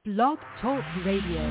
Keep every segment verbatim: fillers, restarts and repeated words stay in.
Blog Talk Radio.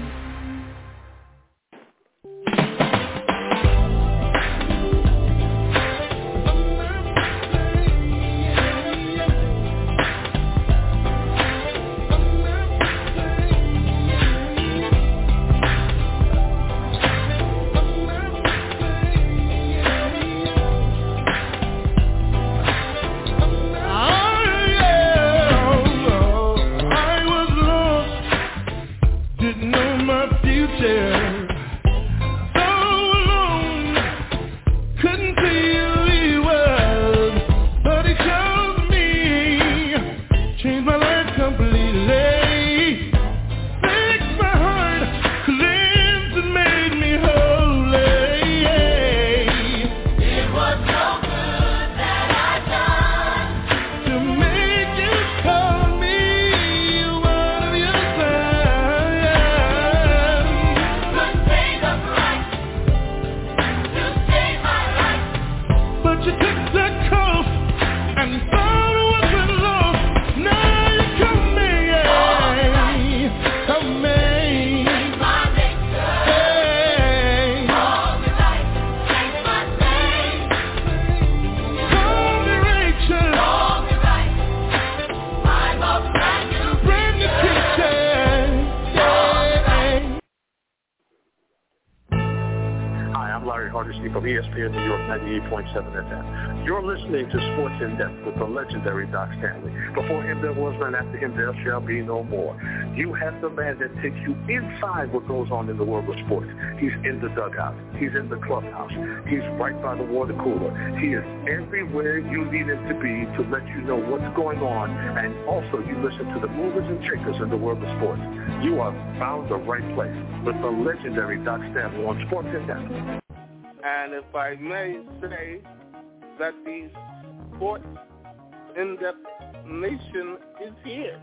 From E S P N New York ninety-eight point seven F M. You're listening to Sports In Depth with the legendary Doc Stanley. Before him there was none, after him there shall be no more. You have the man that takes you inside what goes on in the world of sports. He's in the dugout. He's in the clubhouse. He's right by the water cooler. He is everywhere you need him to be to let you know what's going on, and also you listen to the movers and shakers in the world of sports. You are found the right place with the legendary Doc Stanley on Sports In Depth. And if I may say that the Sports In-Depth Nation is here.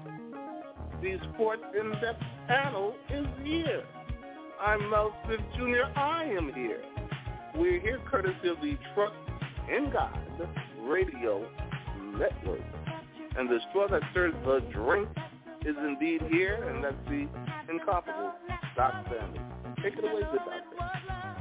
The Sports In-Depth panel is here. I'm Mel Smith Junior I am here. We're here courtesy of the Trust in God Radio Network. And the straw that serves the drink is indeed here, and that's the incomparable Doc Stanley. Take it away, good doctor.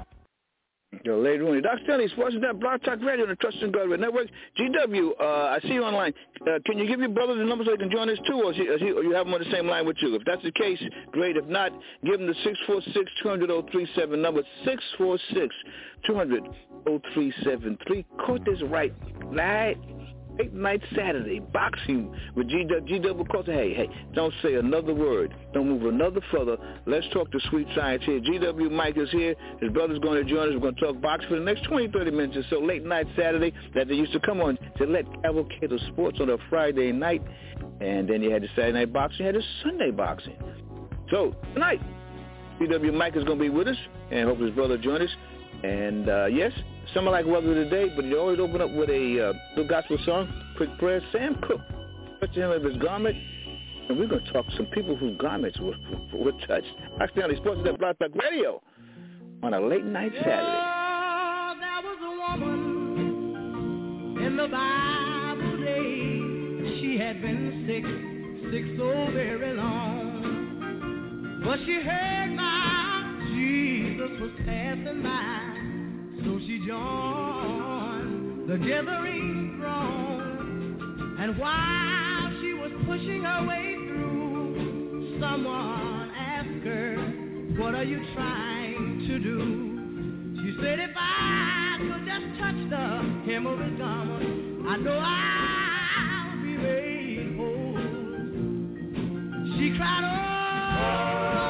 Yo, Lady Rooney. Doc Stanley, Sports Net, Blog Talk Radio, and the Trust in God Network. G W, uh, I see you online. Uh, can you give your brothers the number so they can join us too, or, is he, is he, or you have them on the same line with you? If that's the case, great. If not, give them the six four six, two hundred, oh three seven number, six four six, two hundred, oh three seven three. Caught this right, right? Late night Saturday, boxing with G W. G W Coulter. Hey, hey, don't say another word. Don't move another further. Let's talk to Sweet Science here. G W Mike is here. His brother's going to join us. We're going to talk boxing for the next twenty, thirty minutes or so. Late night Saturday that they used to come on to let Cavalcade of Sports on a Friday night. And then you had the Saturday night boxing. You had the Sunday boxing. So, tonight, G W Mike is going to be with us, and hope his brother joins us. And, uh, yes, something like Weather Today, but you always open up with a uh, little gospel song, quick prayer. Sam Cooke, touch him of his garment, and we're going to talk to some people whose garments were, were touched. Doc Stanley, Sports at Blog Talk Radio on a late night Saturday. Yeah, there was a woman in the Bible days. She had been sick, sick so very long, but she heard my Jesus was passing by. So she joined the gathering throng, and while she was pushing her way through, someone asked her, "What are you trying to do?" She said, "If I could just touch the hem of his garment, I know I'll be made whole." She cried, "Oh!"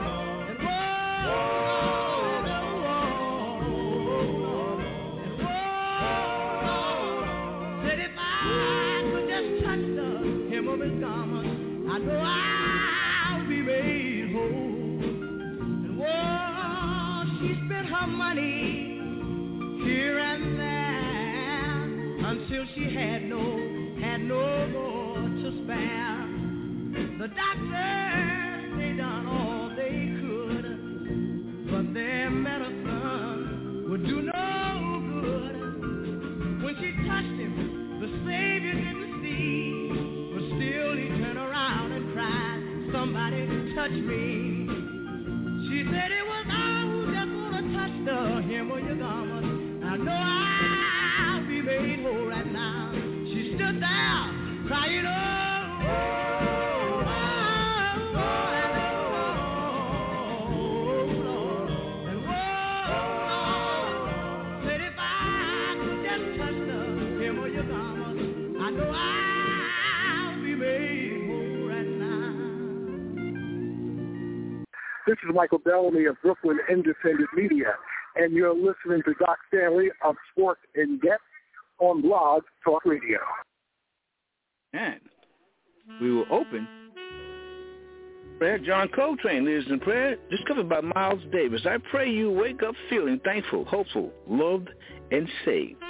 Of his garment, I know I'll be made whole. And whoa, she spent her money here and there until she had no, had no more to spare. The doctors, they done all they could, but their medicine would do no good. When she touched him, the Savior didn't see. Still he turned around and cried, "Somebody touch me. She said it was I who just wanna touch the hem of your garment. I know I'll be made whole right now. She stood there crying, oh, oh, oh, oh, and oh, Lord, and oh, said if I could just touch the hem of your garment, I know I'll be made whole right now. This is Michael Bellamy of Brooklyn Independent Media, and you're listening to Doc Stanley of Sports in Depth on Blog Talk Radio. And we will open prayer. John Coltrane leads in prayer, discovered by Miles Davis. I pray you wake up feeling thankful, hopeful, loved, and saved.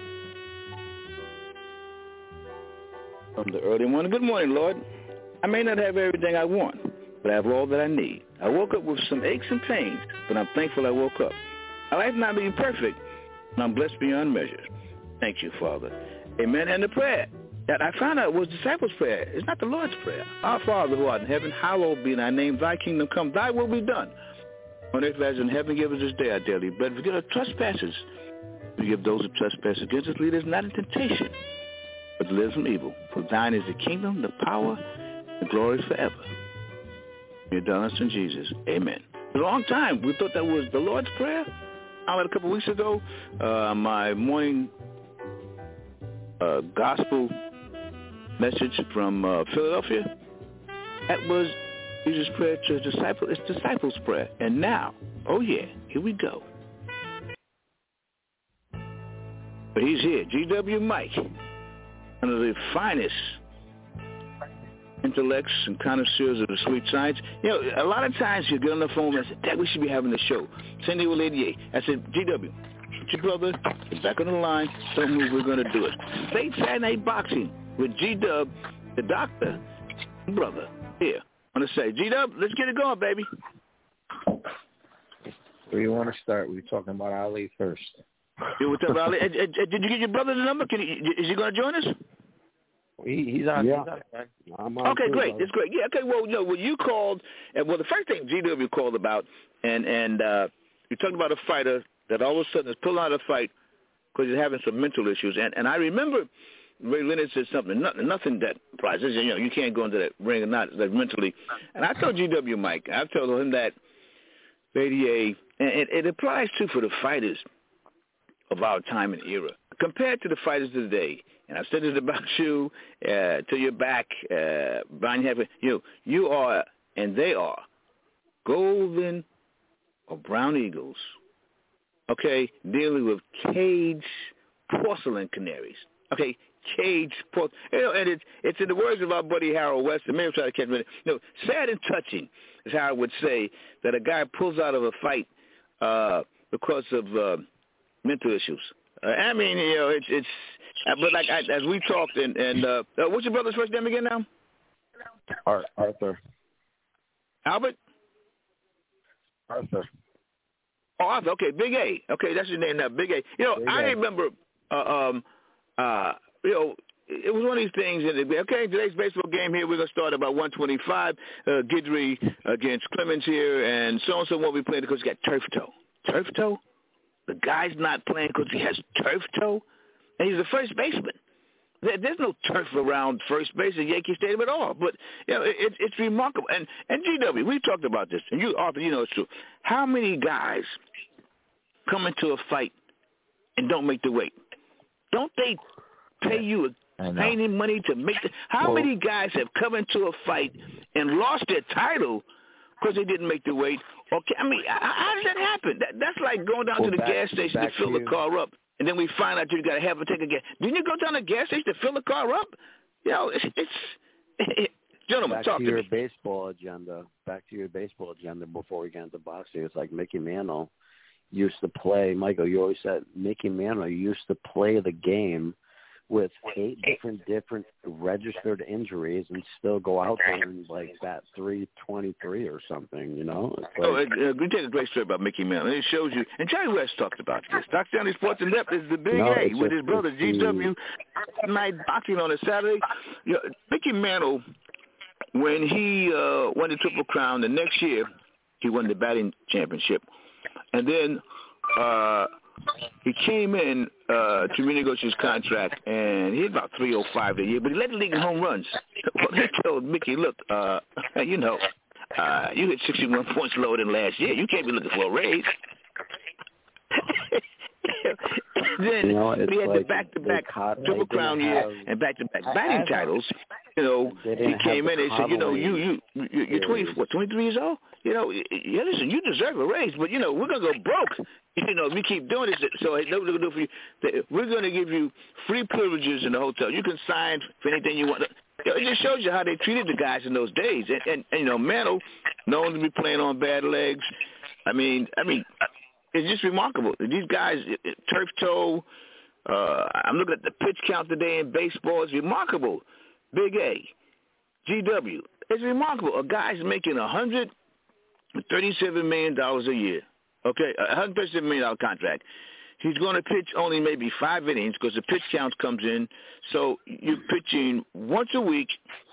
From the early morning, good morning, Lord. I may not have everything I want, but I have all that I need. I woke up with some aches and pains, but I'm thankful I woke up. My life not being perfect, and I'm blessed beyond measure. Thank you, Father. Amen. And the prayer that I found out was disciples' prayer. It's not the Lord's prayer. Our Father who art in heaven, hallowed be thy name. Thy kingdom come. Thy will be done. On earth as in heaven, give us this day our daily bread. Forgive our trespasses. Forgive those who trespass against us. Lead us not in temptation, but deliver us from evil. For thine is the kingdom, the power, the glory forever. You've done us in Jesus. Amen. For a long time, we thought that was the Lord's Prayer. I a couple of weeks ago, uh, my morning uh, gospel message from uh, Philadelphia, that was Jesus' prayer to disciples. It's disciples' prayer. And now, oh yeah, here we go. But he's here, G W Mike, one of the finest intellects and connoisseurs of the sweet science. You know, a lot of times you get on the phone and say, Dad, we should be having the show. Cindy will eighty-eight. I said, G W, your brother, get back on the line, tell me we're going to do it. Late Saturday Night Boxing with G-Dub, the doctor, brother, here. I want to say, G-Dub, let's get it going, baby. Where do you want to start? We're talking about Ali first. Yeah, what's up, Ali? Did you get your brother the number? Can he, is he going to join us? He, he's on. Yeah. He's on. I'm on okay, too, great. brother. It's great. Yeah, okay. Well, you know, when you called, and well, the first thing G W called about, and and uh, you talked about a fighter that all of a sudden is pulling out of the fight because he's having some mental issues. And and I remember Ray Leonard said something, nothing, nothing that applies. You know, you can't go into that ring or not that mentally. And I told G W Mike, I told him that eighty-eight, and it, it applies too for the fighters of our time and era compared to the fighters of today. And I've said this about you uh, till you're back, uh, Brian. You, have, you know, you are, and they are, golden or brown eagles, okay, dealing with caged porcelain canaries, okay, caged porcelain. You know, and it's, it's in the words of our buddy Harold West, and maybe I'm trying to catch me. You know, sad and touching is how I would say that a guy pulls out of a fight uh, because of uh, mental issues. Uh, I mean, you know, it's, it's uh, but like I, as we talked, and, and uh, uh, what's your brother's first name again now? Ar- Arthur. Albert? Arthur. Oh, Arthur. Okay, Big A. Okay, that's his name now, Big A. You know, Big I A. remember, uh, um, uh, you know, it was one of these things. And it, okay, today's baseball game here, we're going to start about one twenty-five. Uh, Guidry against Clemens here, and so-and-so won't be playing because he got turf toe. Turf toe? The guy's not playing because he has turf toe, and he's a first baseman. There, there's no turf around first base at Yankee Stadium at all. But you know, it, it's remarkable. And and G W, we talked about this, and you, Arthur, you know it's true. How many guys come into a fight and don't make the weight? Don't they pay you a tiny money to make the? How well, many guys have come into a fight and lost their title because they didn't make the weight? Okay, I mean, how does that happen? That, that's like going down well, to the back, gas station to fill to the car up, and then we find out you got to have a take a gas. Didn't you go down to the gas station to fill the car up? You know, it's, it's it, gentlemen, back talk to, to your me. baseball agenda. Back to your baseball agenda before we get into boxing. It's like Mickey Mantle used to play. Michael, you always said Mickey Mantle used to play the game with eight different different registered injuries and still go out there and like bat three twenty-three or something, you know? It's like, oh, uh, we take a great story about Mickey Mantle. It shows you, and Jerry West talked about this. Doc Stanley Sports in Depth is the Big no, A with just, his brother G W. Night boxing on a Saturday. You know, Mickey Mantle when he uh, won the Triple Crown, the next year he won the batting championship. And then uh, he came in uh, to renegotiate his contract, and he hit about three oh five a year, but he led the league in home runs. Well, they told Mickey, look, uh, you know, uh, you hit sixty-one points lower than last year. You can't be looking for a raise. Then you know, he had like the back-to-back Triple Crown year have, and back-to-back batting titles. You know, he came in and said, you know, you you you you're twenty, what, twenty-three years old. You know, yeah, listen, you deserve a raise, but you know, we're gonna go broke. You know, if you keep doing this, so what we're gonna do for you, we're gonna give you free privileges in the hotel. You can sign for anything you want. You know, it just shows you how they treated the guys in those days. And, and, and you know, Mantle, known to be playing on bad legs. I mean, I mean. It's just remarkable. These guys, turf toe, uh, I'm looking at the pitch count today in baseball. It's remarkable. Big A, G W. It's remarkable. A guy's making one hundred thirty-seven million dollars a year. Okay, a one hundred thirty-seven million dollars contract. He's going to pitch only maybe five innings because the pitch count comes in. So you're pitching once a week,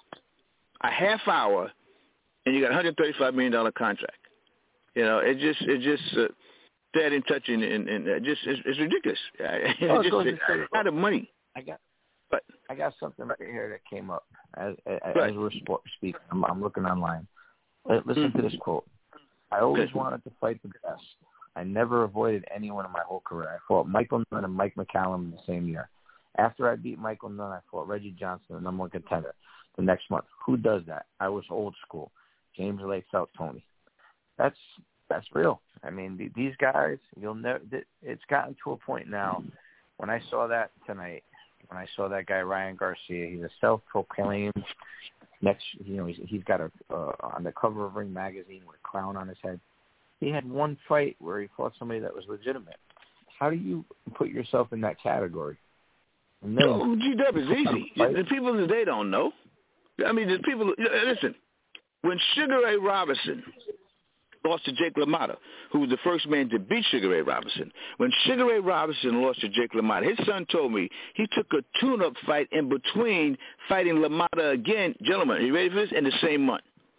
a half hour, and you got a one hundred thirty-five million dollars contract. You know, it just, it just, uh, that in touching and, and uh, just it's, it's ridiculous. It's oh, just it's a lot of money. I got, but I got something right here that came up as as, right. as we're speaking. I'm, I'm looking online. Listen mm-hmm. to this quote. I always okay. wanted to fight the best. I never avoided anyone in my whole career. I fought Michael Nunn and Mike McCallum in the same year. After I beat Michael Nunn, I fought Reggie Johnson, the number one contender, the next month. Who does that? I was old school. James Lay felt Tony. That's That's real. I mean, these guys, you'll never. It's gotten to a point now. When I saw that tonight, when I saw that guy Ryan Garcia, he's a self-proclaimed next. You know, he's he's got a uh, on the cover of Ring magazine with a crown on his head. He had one fight where he fought somebody that was legitimate. How do you put yourself in that category? And then, oh, G W is easy. The people today don't know. I mean, the people. Listen, when Sugar Ray Robinson lost to Jake LaMotta, who was the first man to beat Sugar Ray Robinson. When Sugar Ray Robinson lost to Jake LaMotta, his son told me he took a tune-up fight in between fighting LaMotta again. Gentlemen, are you ready for this? In the same month.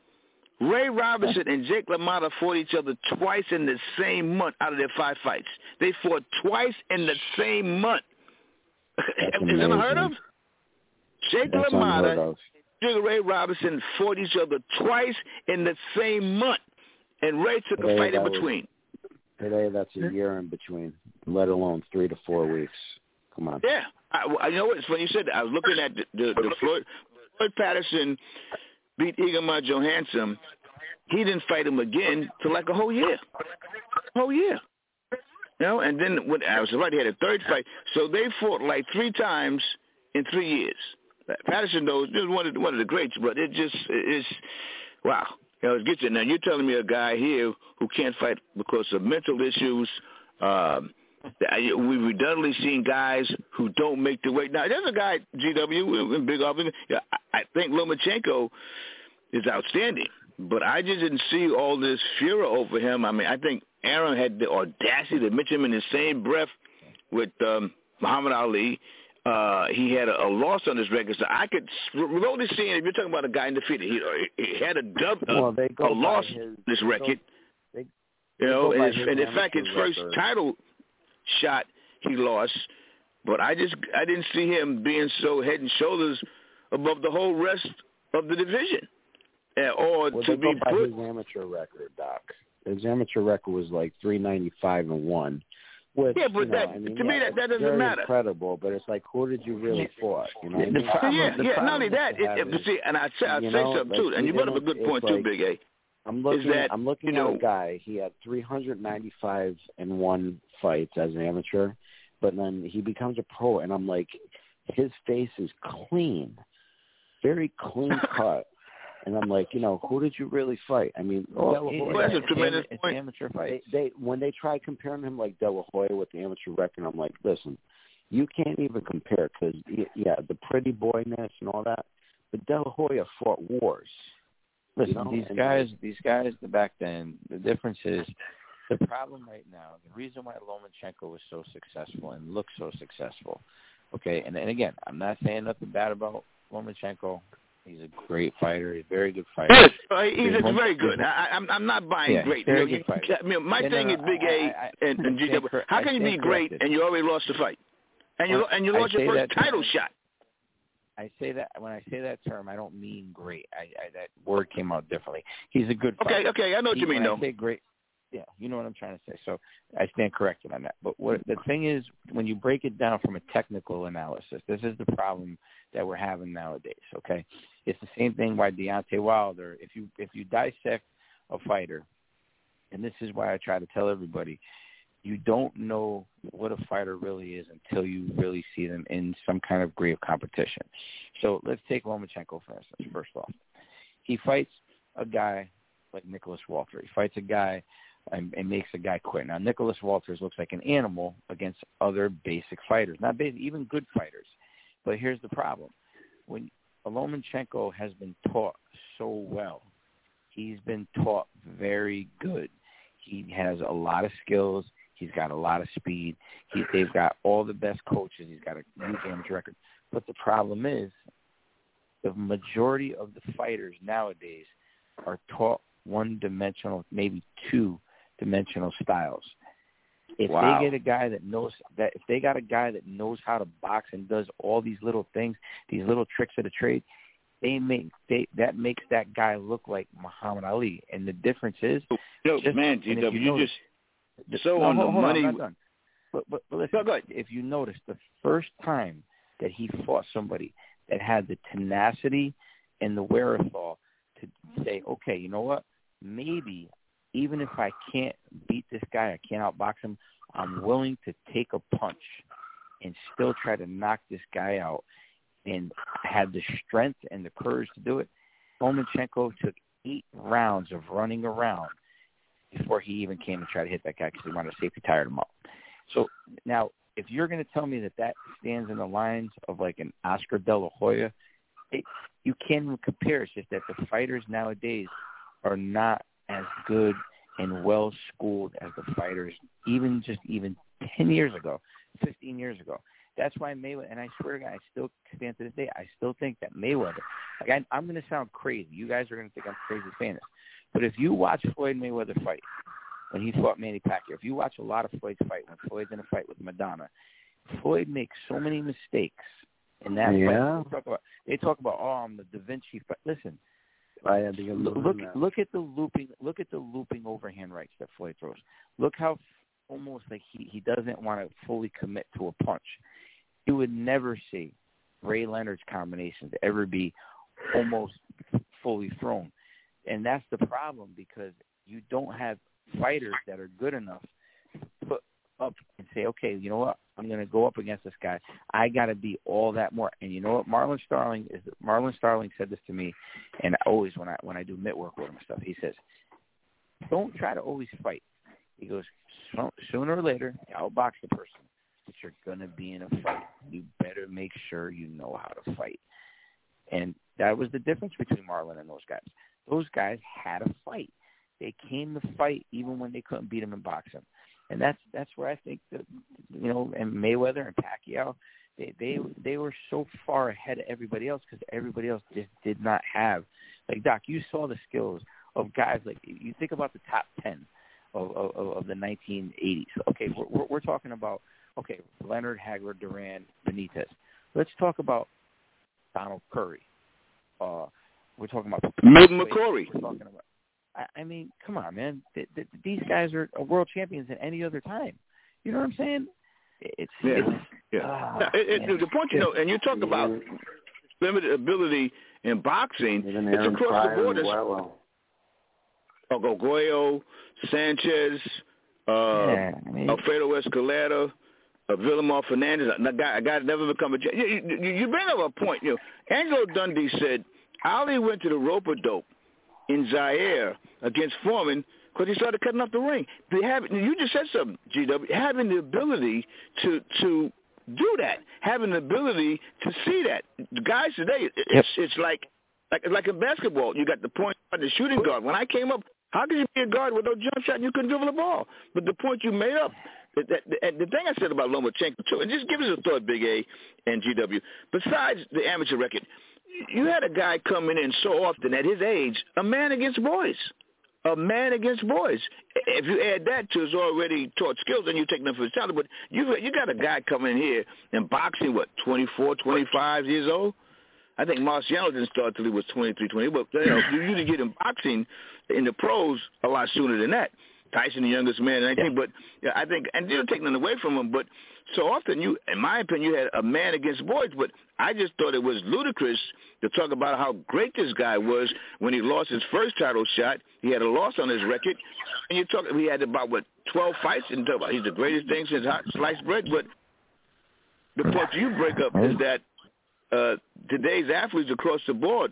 Ray Robinson and Jake LaMotta fought each other twice in the same month out of their five fights. They fought twice in the same month. Is that unheard of? Jake That's LaMotta, Sugar Ray Robinson fought each other twice in the same month. And Ray took today, a fight in was, between. Today, that's a year in between, let alone three to four weeks. Come on. Yeah. I, I you know what? It's funny you said that. I was looking at the, the, the Floyd, Floyd Patterson beat Ingemar Johansson. He didn't fight him again for like a whole year. A whole year. You know, and then when I was right, he had a third fight. So they fought like three times in three years. Patterson, though, is one of the, one of the greats, but it just is, wow. You know, it gets you. Now, you're telling me a guy here who can't fight because of mental issues. Um, we've redundantly seen guys who don't make the weight. Now, there's a guy, G W, in Big Albany. Yeah, I think Lomachenko is outstanding, but I just didn't see all this furor over him. I mean, I think Aaron had the audacity to mention him in the same breath with um, Muhammad Ali. Uh, he had a, a loss on his record, so I could remotely see if you're talking about a guy undefeated. He, he had a dub, a, well, they go a loss on this record. They, they you know, and, his, and in fact, his first record. title shot he lost. But I just I didn't see him being so head and shoulders above the whole rest of the division, uh, or well, to be by put. His amateur record, Doc. His amateur record was like three ninety-five and one. Which, yeah, but you know, that I mean, to yeah, me that, that doesn't very matter. Incredible, but it's like, who did you really fight? You know, the problem, yeah, yeah. Not only that, it, it, is, see, and I say, I say know, something like, too, and you brought up a good point like, too, Big A. I'm looking. That, I'm looking you at know, a guy. He had three ninety-five and one fights as an amateur, but then he becomes a pro, and I'm like, his face is clean, very clean cut. And I'm like, you know, who did you really fight? I mean, oh, De La it, Hoya. it's a tremendous it's point. Amateur fight. They, they when they try comparing him like De La Hoya with the amateur record, I'm like, listen, you can't even compare because yeah, the pretty boyness and all that. But De La Hoya fought wars. Listen, you know? these and guys, these guys, the back then, the difference is the problem right now. The reason why Lomachenko was so successful and looked so successful. Okay, and and again, I'm not saying nothing bad about Lomachenko. He's a great fighter. He's a very good fighter. Yes, uh, he's, he's one, very good. I, I'm I'm not buying yeah, great. Very you know, good fighter. I mean, my yeah, thing no, is no, Big A I, I, and, and G W. cor- How can you be great corrected. and you already lost the fight? And you well, and you lost I your first that, title shot. I say that when I say that term, I don't mean great. I, I that word came out differently. He's a good fighter. Okay, okay, I know what he, you mean, when though. I say great, yeah, you know what I'm trying to say. So I stand corrected on that. But what the thing is, when you break it down from a technical analysis, this is the problem that we're having nowadays. Okay, it's the same thing by Deontay Wilder. If you if you dissect a fighter, and this is why I try to tell everybody, you don't know what a fighter really is until you really see them in some kind of degree of competition. So let's take Lomachenko, for instance, first off. He fights a guy like Nicholas Walter. He fights a guy and, and makes a guy quit. Now, Nicholas Walters looks like an animal against other basic fighters, not basic, even good fighters. But here's the problem. When Lomachenko has been taught so well, he's been taught very good. He has a lot of skills. He's got a lot of speed. He, they've got all the best coaches. He's got a huge amateur record. But the problem is the majority of the fighters nowadays are taught one-dimensional, maybe two-dimensional styles. If wow. they get a guy that knows that, if they got a guy that knows how to box and does all these little things, these little tricks of the trade, they make they that makes that guy look like Muhammad Ali. And the difference is, no, just, man, G W, you, you just so no, on hold, the hold money. On, I'm not done. But but, but listen, no, go ahead. If you notice, the first time that he fought somebody that had the tenacity and the wherewithal to say, okay, you know what, maybe even if I can't beat this guy, I can't outbox him, I'm willing to take a punch and still try to knock this guy out, and had the strength and the courage to do it. Lomachenko took eight rounds of running around before he even came and tried to hit that guy because he wanted to safety tire him up. So now, if you're going to tell me that that stands in the lines of like an Oscar De La Hoya, it, you can't even compare. It's just that the fighters nowadays are not as good and well-schooled as the fighters even just even ten years ago, fifteen years ago. That's why Mayweather, and I swear to God, I still stand to this day, I still think that Mayweather, like I, I'm going to sound crazy. You guys are going to think I'm crazy saying this. But if you watch Floyd Mayweather fight, when he fought Manny Pacquiao, if you watch a lot of Floyd's fight, when Floyd's in a fight with Madonna, Floyd makes so many mistakes in that yeah. fight. They talk about, they talk about, oh, I'm the Da Vinci fight. Listen, I had to get look, look, look at the looping, look at the looping overhand rights that Floyd throws. Look how almost like he, he doesn't want to fully commit to a punch. You would never see Ray Leonard's combinations ever be almost fully thrown. And that's the problem, because you don't have fighters that are good enough to put up and say, okay, you know what, I'm going to go up against this guy. I got to be all that more. And you know what, Marlon Starling is. Marlon Starling said this to me, and always when I when I do mitt work with him and stuff, he says, don't try to always fight. He goes, so, sooner or later, I'll box the person, but you're going to be in a fight. You better make sure you know how to fight. And that was the difference between Marlon and those guys. Those guys had a fight. They came to fight even when they couldn't beat him in boxing. And that's that's where I think that, you know, and Mayweather and Pacquiao, they they they were so far ahead of everybody else because everybody else just did not have. Like, Doc, you saw the skills of guys like, you think about the top ten of of, of the nineteen eighties. Okay, we're, we're, we're talking about, okay, Leonard, Hagler, Duran, Benitez. Let's talk about Donald Curry. Uh, we're talking about Milt McCrory. We're talking about. I, I mean, come on, man. Th- th- these guys are world champions at any other time. You know what I'm saying? It's yeah, it's, yeah. Uh, now, it, it, the point, you know, and you talk about limited ability in boxing. It's across the board. Well. Ogogoyo, Sanchez, uh, yeah, I mean, Alfredo Escalera, uh, Villamar Fernandez. A guy, a guy that never become a. You, you, you bring up a point. You know, Angelo Dundee said Ali went to the rope-a-dope in Zaire against Foreman because he started cutting up the ring. They have, you just said something, G W, having the ability to to do that, having the ability to see that. The guys today, it's yep. it's like like like in basketball. You got the point guard, the shooting guard. When I came up, how could you be a guard with no jump shot and you couldn't dribble the ball? But the point you made up, that, that, and the thing I said about Lomachenko too, and just give us a thought, Big A and G W. Besides the amateur record, you had a guy coming in so often at his age, a man against boys. A man against boys. If you add that to his already taught skills, then you take them for his talent. But you you got a guy coming in here and boxing, what, twenty-four, twenty-five years old? I think Marciano didn't start until he was twenty-three, twenty. But you know, you usually get him boxing in the pros a lot sooner than that. Tyson, the youngest man, and I think, but yeah, I think, and they're taking it away from him. But so often, you, in my opinion, you had a man against boys. But I just thought it was ludicrous to talk about how great this guy was when he lost his first title shot. He had a loss on his record, and you talk. He had about what twelve fights, and he's the greatest thing since hot sliced bread. But the point you break up is that uh, today's athletes across the board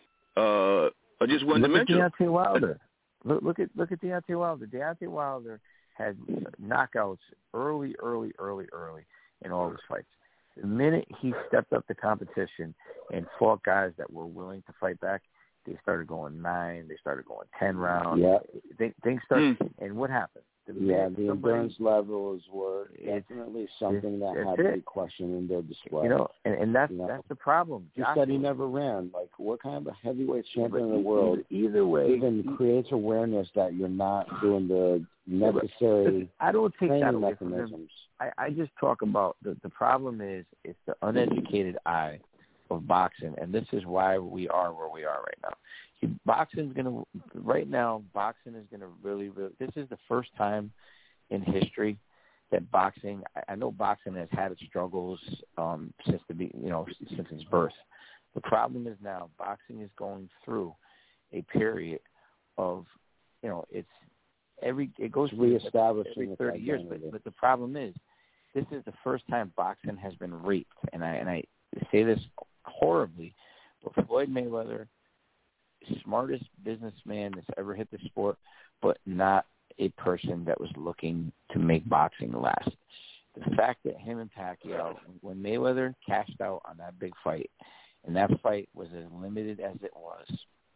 uh, are just one dimensional. Look at Deontay Wilder. Look, look at look at Deontay Wilder. Deontay Wilder had knockouts early, early, early, early in all his fights. The minute he stepped up the competition and fought guys that were willing to fight back, they started going nine. They started going ten rounds. Yeah, they, things started. Mm. And what happened? The yeah, the endurance levels were definitely something that had to be questioned in their display. You know, and, and that's you know? that's the problem. He said he never ran. Like, what kind of a heavyweight champion yeah, in the world either, either way even creates awareness that you're not doing the necessary I don't take that away mechanisms. From him. I, I just talk about the, the problem is it's the uneducated eye of boxing, and this is why we are where we are right now. Boxing's going to, right now, boxing is going to really, really, this is the first time in history that boxing, I, I know boxing has had its struggles um, since the, you know, since its birth. The problem is now boxing is going through a period of, you know, it's every, it goes reestablishing every thirty years, but, but the problem is this is the first time boxing has been raped, and I, and I say this horribly, but Floyd Mayweather, smartest businessman that's ever hit the sport, but not a person that was looking to make boxing last. The fact that him and Pacquiao, when Mayweather cashed out on that big fight, and that fight was as limited as it was,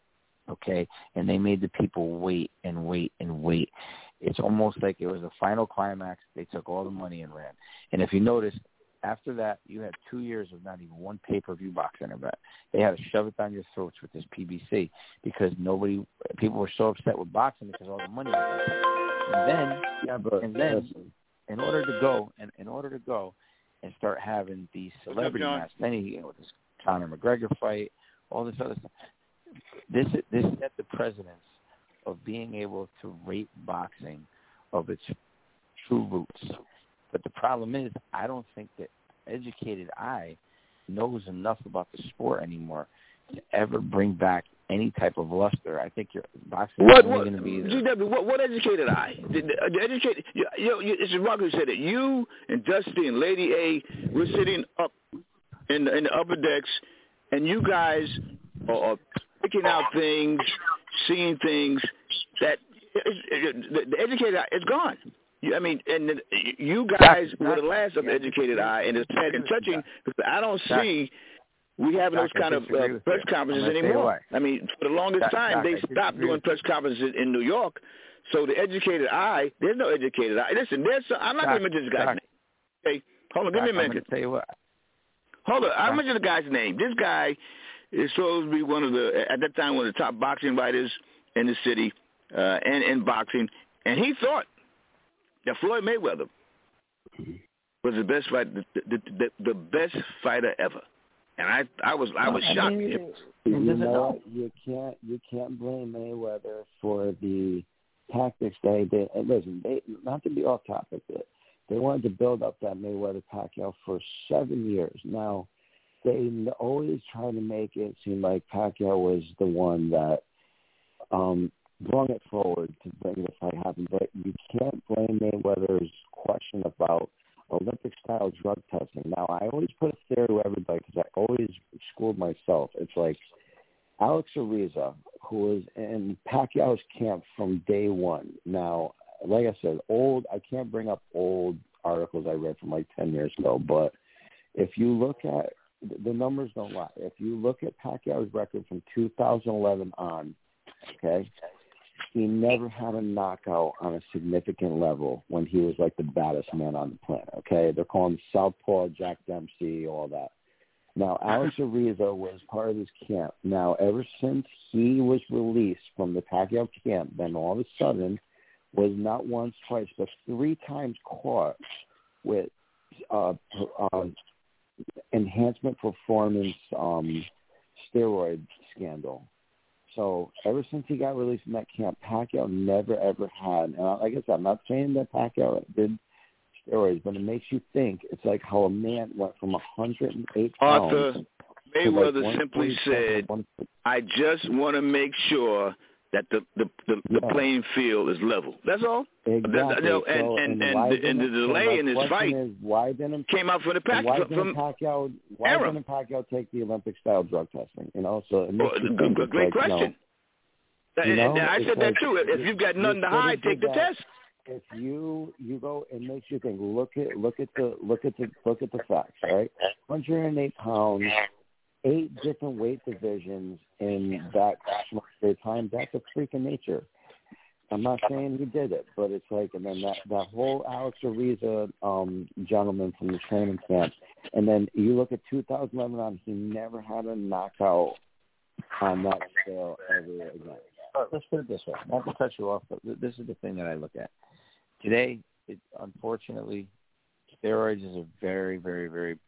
okay, and they made the people wait and wait and wait. It's almost like it was a final climax. They took all the money and ran. And if you notice, after that, you had two years of not even one pay-per-view boxing event. They had to shove it down your throats with this P B C because nobody, people were so upset with boxing because all the money was there. And then, yeah, but and then, in order to go, and in order to go and start having these celebrity matches, then he, you know, with this Conor McGregor fight, all this other stuff. This this set the precedence of being able to rape boxing of its true roots. But the problem is, I don't think that educated eye knows enough about the sport anymore to ever bring back any type of luster. I think your boxing what, is only what, going to be G W, what, what educated eye? The, the, the educated, you, you, you, it's remarkable you said it. You and Dusty and Lady A were sitting up in the, in the upper decks, and you guys are, are picking out things, seeing things that the, the educated eye is gone. I mean, and you guys were the last of the educated eye, and it's sad and touching because I don't see we having those kind of uh, press conferences anymore. I mean, for the longest time, they stopped doing press conferences in New York. So the educated eye, there's no educated eye. Listen, there's some, I'm not going to mention this guy's name. Okay, hold on, give me a minute. Tell you what. Hold on, I'll mention the guy's name. This guy is supposed to be one of the, at that time, one of the top boxing writers in the city uh, and in boxing, and he thought that Floyd Mayweather was the best fight, the, the, the, the best fighter ever, and I, I was, I was shocked. You know, you can't, you can't blame Mayweather for the tactics they did. And listen, they, not to be off topic, but they wanted to build up that Mayweather Pacquiao for seven years. Now, they always try to make it seem like Pacquiao was the one that um, brought it forward to bring the fight happen, but you can't blame Mayweather's question about Olympic-style drug testing. Now, I always put a theory to everybody because I always schooled myself. It's like Alex Ariza, who was in Pacquiao's camp from day one. Now, like I said, old, I can't bring up old articles I read from like ten years ago, but if you look at, the numbers don't lie. If you look at Pacquiao's record from two thousand eleven on, okay, he never had a knockout on a significant level when he was like the baddest man on the planet, okay? They're calling him Southpaw, Jack Dempsey, all that. Now, Alex Ariza was part of his camp. Now, ever since he was released from the Pacquiao camp, then all of a sudden was not once, twice, but three times caught with uh, uh, enhancement performance um, steroid scandal. So ever since he got released from that camp, Pacquiao never, ever had, and like I said, I'm not saying that Pacquiao did steroids, but it makes you think. It's like how a man went from one hundred eight pounds. Arthur Mayweather like simply said, I just want to make sure that the the, the, the yeah. playing field is level. That's all. Exactly. That, you know, and, so, and, and, and, and the delay in his fight is, why didn't, came out from the Pacquiao. Why didn't from Pacquiao, why era. didn't Pacquiao take the Olympic-style drug testing? You know, so it makes well, you think great like, question. You know, and, you know, and I said that like, too. If you've got nothing to hide, take the that. test. If you you go, it makes you think. Look at look at the look at the look at the facts. Right, one hundred eight pounds, eight different weight divisions in that short period of time. That's a freak of nature. I'm not saying he did it, but it's like, and then that that whole Alex Ariza um, gentleman from the training camp, and then you look at two thousand eleven on, he never had a knockout on that scale ever again. Let's put it this way. Not to cut you off, but this is the thing that I look at. Today, it, unfortunately, steroids is a very, very, very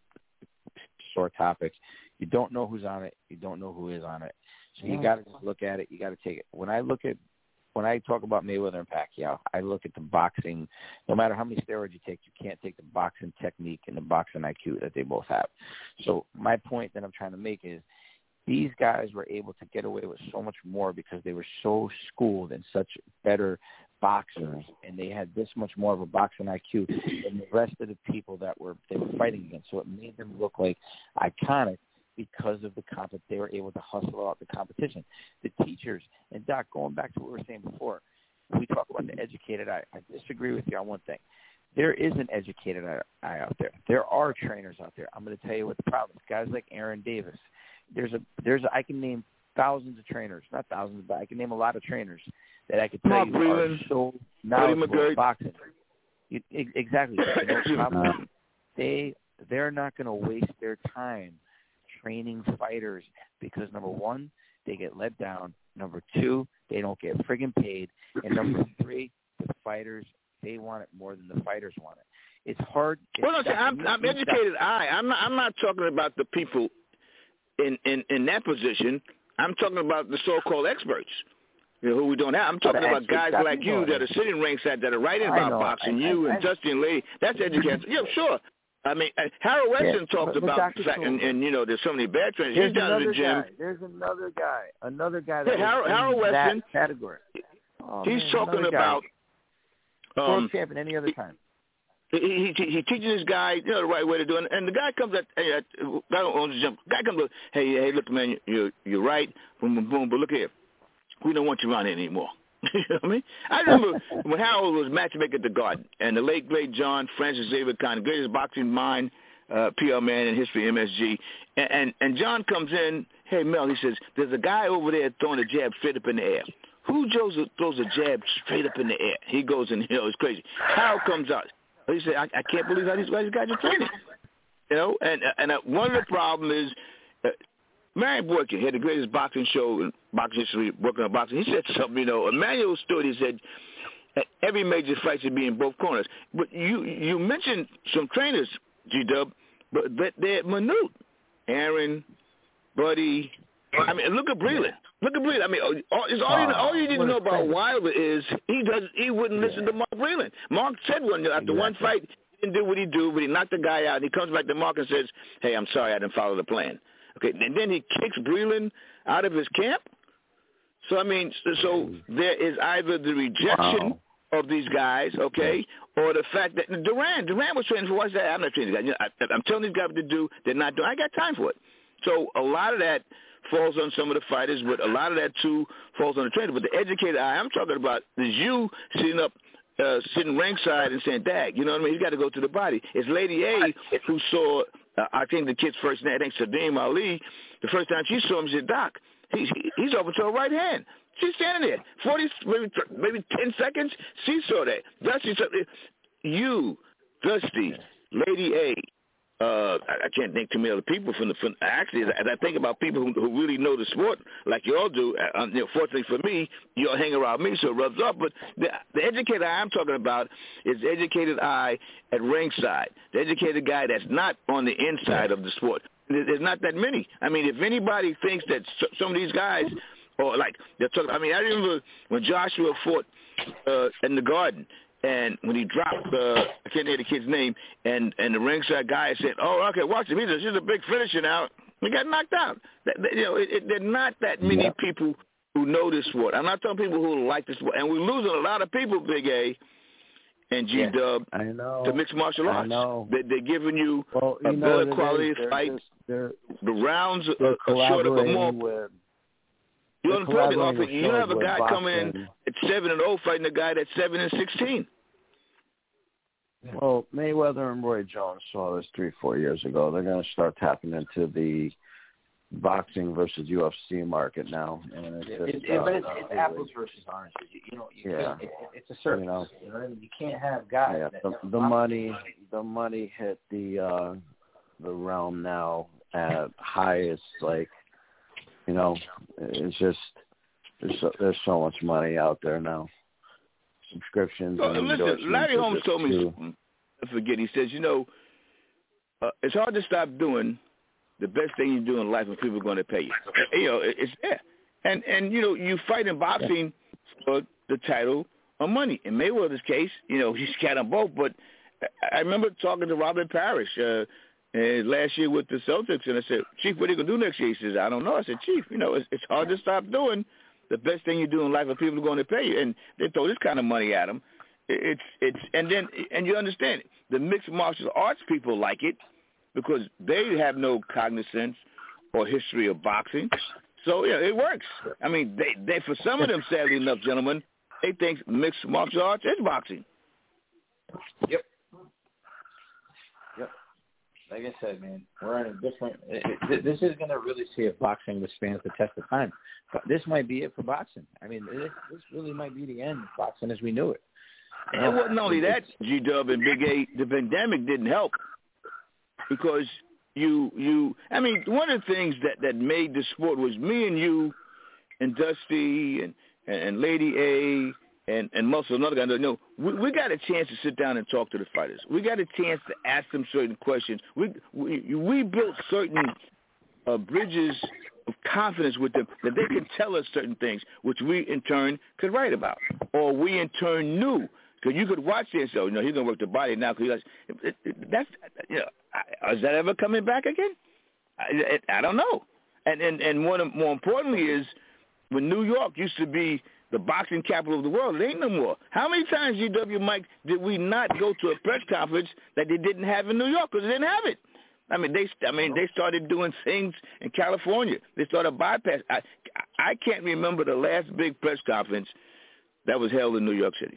sore topic. You don't know who's on it. You don't know who is on it. So you got to just look at it. You got to take it. When I look at, when I talk about Mayweather and Pacquiao, I look at the boxing. No matter how many steroids you take, you can't take the boxing technique and the boxing I Q that they both have. So my point that I'm trying to make is, these guys were able to get away with so much more because they were so schooled and such better boxers, and they had this much more of a boxing I Q than the rest of the people that were they were fighting against. So it made them look like iconic because of the comp they were able to hustle out the competition. The teachers, and Doc, going back to what we were saying before, we talk about the educated eye. I disagree with you on one thing. There is an educated eye out there. There are trainers out there. I'm going to tell you what the problem is. Guys like Aaron Davis. There's a there's a, I can name thousands of trainers, not thousands, but I can name a lot of trainers that I could tell Mark you Breland, are so knowledgeable in boxing. You, exactly. You know, probably, they they're not going to waste their time training fighters because number one, they get let down. Number two, they don't get friggin' paid, and number three, the fighters they want it more than the fighters want it. It's hard. It's well, no, I'm, I'm educated. I I'm not I'm not talking about the people. In, in, in that position, I'm talking about the so-called experts, you know, who we don't have. I'm talking about guys like you that are sitting ringside that are writing about boxing, you and Dustin Lady. That's education. Yeah, sure. I mean, uh, Harold Weston yeah, talked about the fact, and, and, you know, there's so many bad trainers. He's down in the gym. Guy. There's another guy, another guy that yeah, Harold, Harold in Weston, that category. Oh, he's man, talking about um, world champion any other time. He, he he he teaches this guy, you know, the right way to do it, and the guy comes at, hey, at guy owns the jump. Guy comes up, hey, hey, look, man, you're you're right, boom, boom, boom, but look here, we don't want you around here anymore. You know what I mean? I remember when Harold was matchmaker at the Garden, and the late great John Francis Xavier Conn, greatest boxing mind, uh, P R man in history, M S G, and, and and John comes in, hey Mel, he says, there's a guy over there throwing a jab straight up in the air. Who throws a, throws a jab straight up in the air? He goes in, you know, it's crazy. Harold comes out. He said, I, I can't believe how these, how these guys are training. You know, and and uh, one of the problems is uh, Marion Boykin had the greatest boxing show in boxing history, working on boxing. He said something, you know, Emmanuel stood, he said, every major fight should be in both corners. But you you mentioned some trainers, G-Dub, but they're minute. Aaron, Buddy. I mean, look at Breland. Look at Breland. I mean, all, all, all, you, all you need to know about Wilder is he does he wouldn't yeah. listen to Mark Breland. Mark said one after exactly. one fight, he didn't do what he do, but he knocked the guy out. And he comes back to Mark and says, hey, I'm sorry, I didn't follow the plan. Okay, and then he kicks Breland out of his camp. So, I mean, so, so there is either the rejection wow. of these guys, okay, or the fact that Duran, Duran was training for what's that? I'm not training guys. You know, I, I'm telling these guys what to do. They're not doing I got time for it. So a lot of that falls on some of the fighters, but a lot of that, too, falls on the trainer. But the educated eye I'm talking about is you sitting up, uh, sitting ringside and saying, dag, you know what I mean? He's got to go to the body. It's Lady A who saw, uh, I think the kid's first name, I think Sadim Ali, the first time she saw him, she said, Doc, he's, he's open to her right hand. She's standing there. forty, maybe, maybe ten seconds, she saw that. Dusty, you, Dusty, Lady A, Uh, I, I can't think too many other people from the from, actually. As I think about people who, who really know the sport, like you all do. Uh, you know, fortunately for me, you all hang around me, so it rubs off. But the, the educated eye I'm talking about is the educated eye at ringside, the educated guy that's not on the inside of the sport. There's not that many. I mean, if anybody thinks that some of these guys, or like they're talking. I mean, I remember when Joshua fought uh, in the Garden. And when he dropped, uh, I can't hear the kid's name, and, and the ringside guy said, "Oh, okay, watch him. He's a, he's a big finisher now." He got knocked out. That, that, you know, it, it, there are not that many yeah. people who know this sport. I'm not talking people who like this sport, and we're losing a lot of people, Big A and G Dub, yeah, I know. to mixed martial arts. I know. They, they're giving you, well, a you better know quality of fight. The rounds are, are shorter, but more. With, you know what I'm talking about? You have a guy boxing. coming in at seven and zero fighting a guy that's seven and sixteen. Well, Mayweather and Roy Jones saw this three, four years ago. They're going to start tapping into the boxing versus U F C market now, and it's just, it, it, uh, but it's, it's apples versus oranges. You, you know, you yeah, can't, it, it's a circus. You know, you, know, you can't have guys. Yeah, that, the, that the money, the money hit the uh, the realm now at highest. Like, you know, it's just there's so, there's so much money out there now. Subscriptions. Oh, and listen, Larry Holmes told me, too. I forget, he says, you know, uh, it's hard to stop doing the best thing you do in life when people are going to pay you. You know, it, it's there. And, and, you know, you fight in boxing yeah. for the title or money. In Mayweather's case, you know, he's got them both. But I remember talking to Robert Parrish uh, uh, last year with the Celtics, and I said, Chief, what are you going to do next year? He says, I don't know. I said, Chief, you know, it's, it's hard to stop doing the best thing you do in life when people are going to pay you, and they throw this kind of money at them. It's it's and then and you understand it. The mixed martial arts people like it because they have no cognizance or history of boxing, so yeah, it works. I mean, they they for some of them, sadly enough, gentlemen, they think mixed martial arts is boxing. Yep. Yep. Like I said, man, we're in a different. It, it, this is going to really see if boxing withstands the test of time. But this might be it for boxing. I mean, this, this really might be the end of boxing as we knew it. And it wasn't only that, G Dub and Big A. The pandemic didn't help because you you. I mean, one of the things that, that made the sport was me and you, and Dusty and and Lady A and and Muscle, another guy. No, we, we got a chance to sit down and talk to the fighters. We got a chance to ask them certain questions. We we, we built certain uh, bridges of confidence with them that they could tell us certain things, which we in turn could write about, or we in turn knew. Because you could watch this, so you know he's gonna work the body now. Because that's, you know, is that ever coming back again? I, I don't know. And and and more more importantly is when New York used to be the boxing capital of the world, it ain't no more. How many times, G W Mike, did we not go to a press conference that they didn't have in New York because they didn't have it? I mean, they I mean they started doing things in California. They started bypass. I I can't remember the last big press conference that was held in New York City.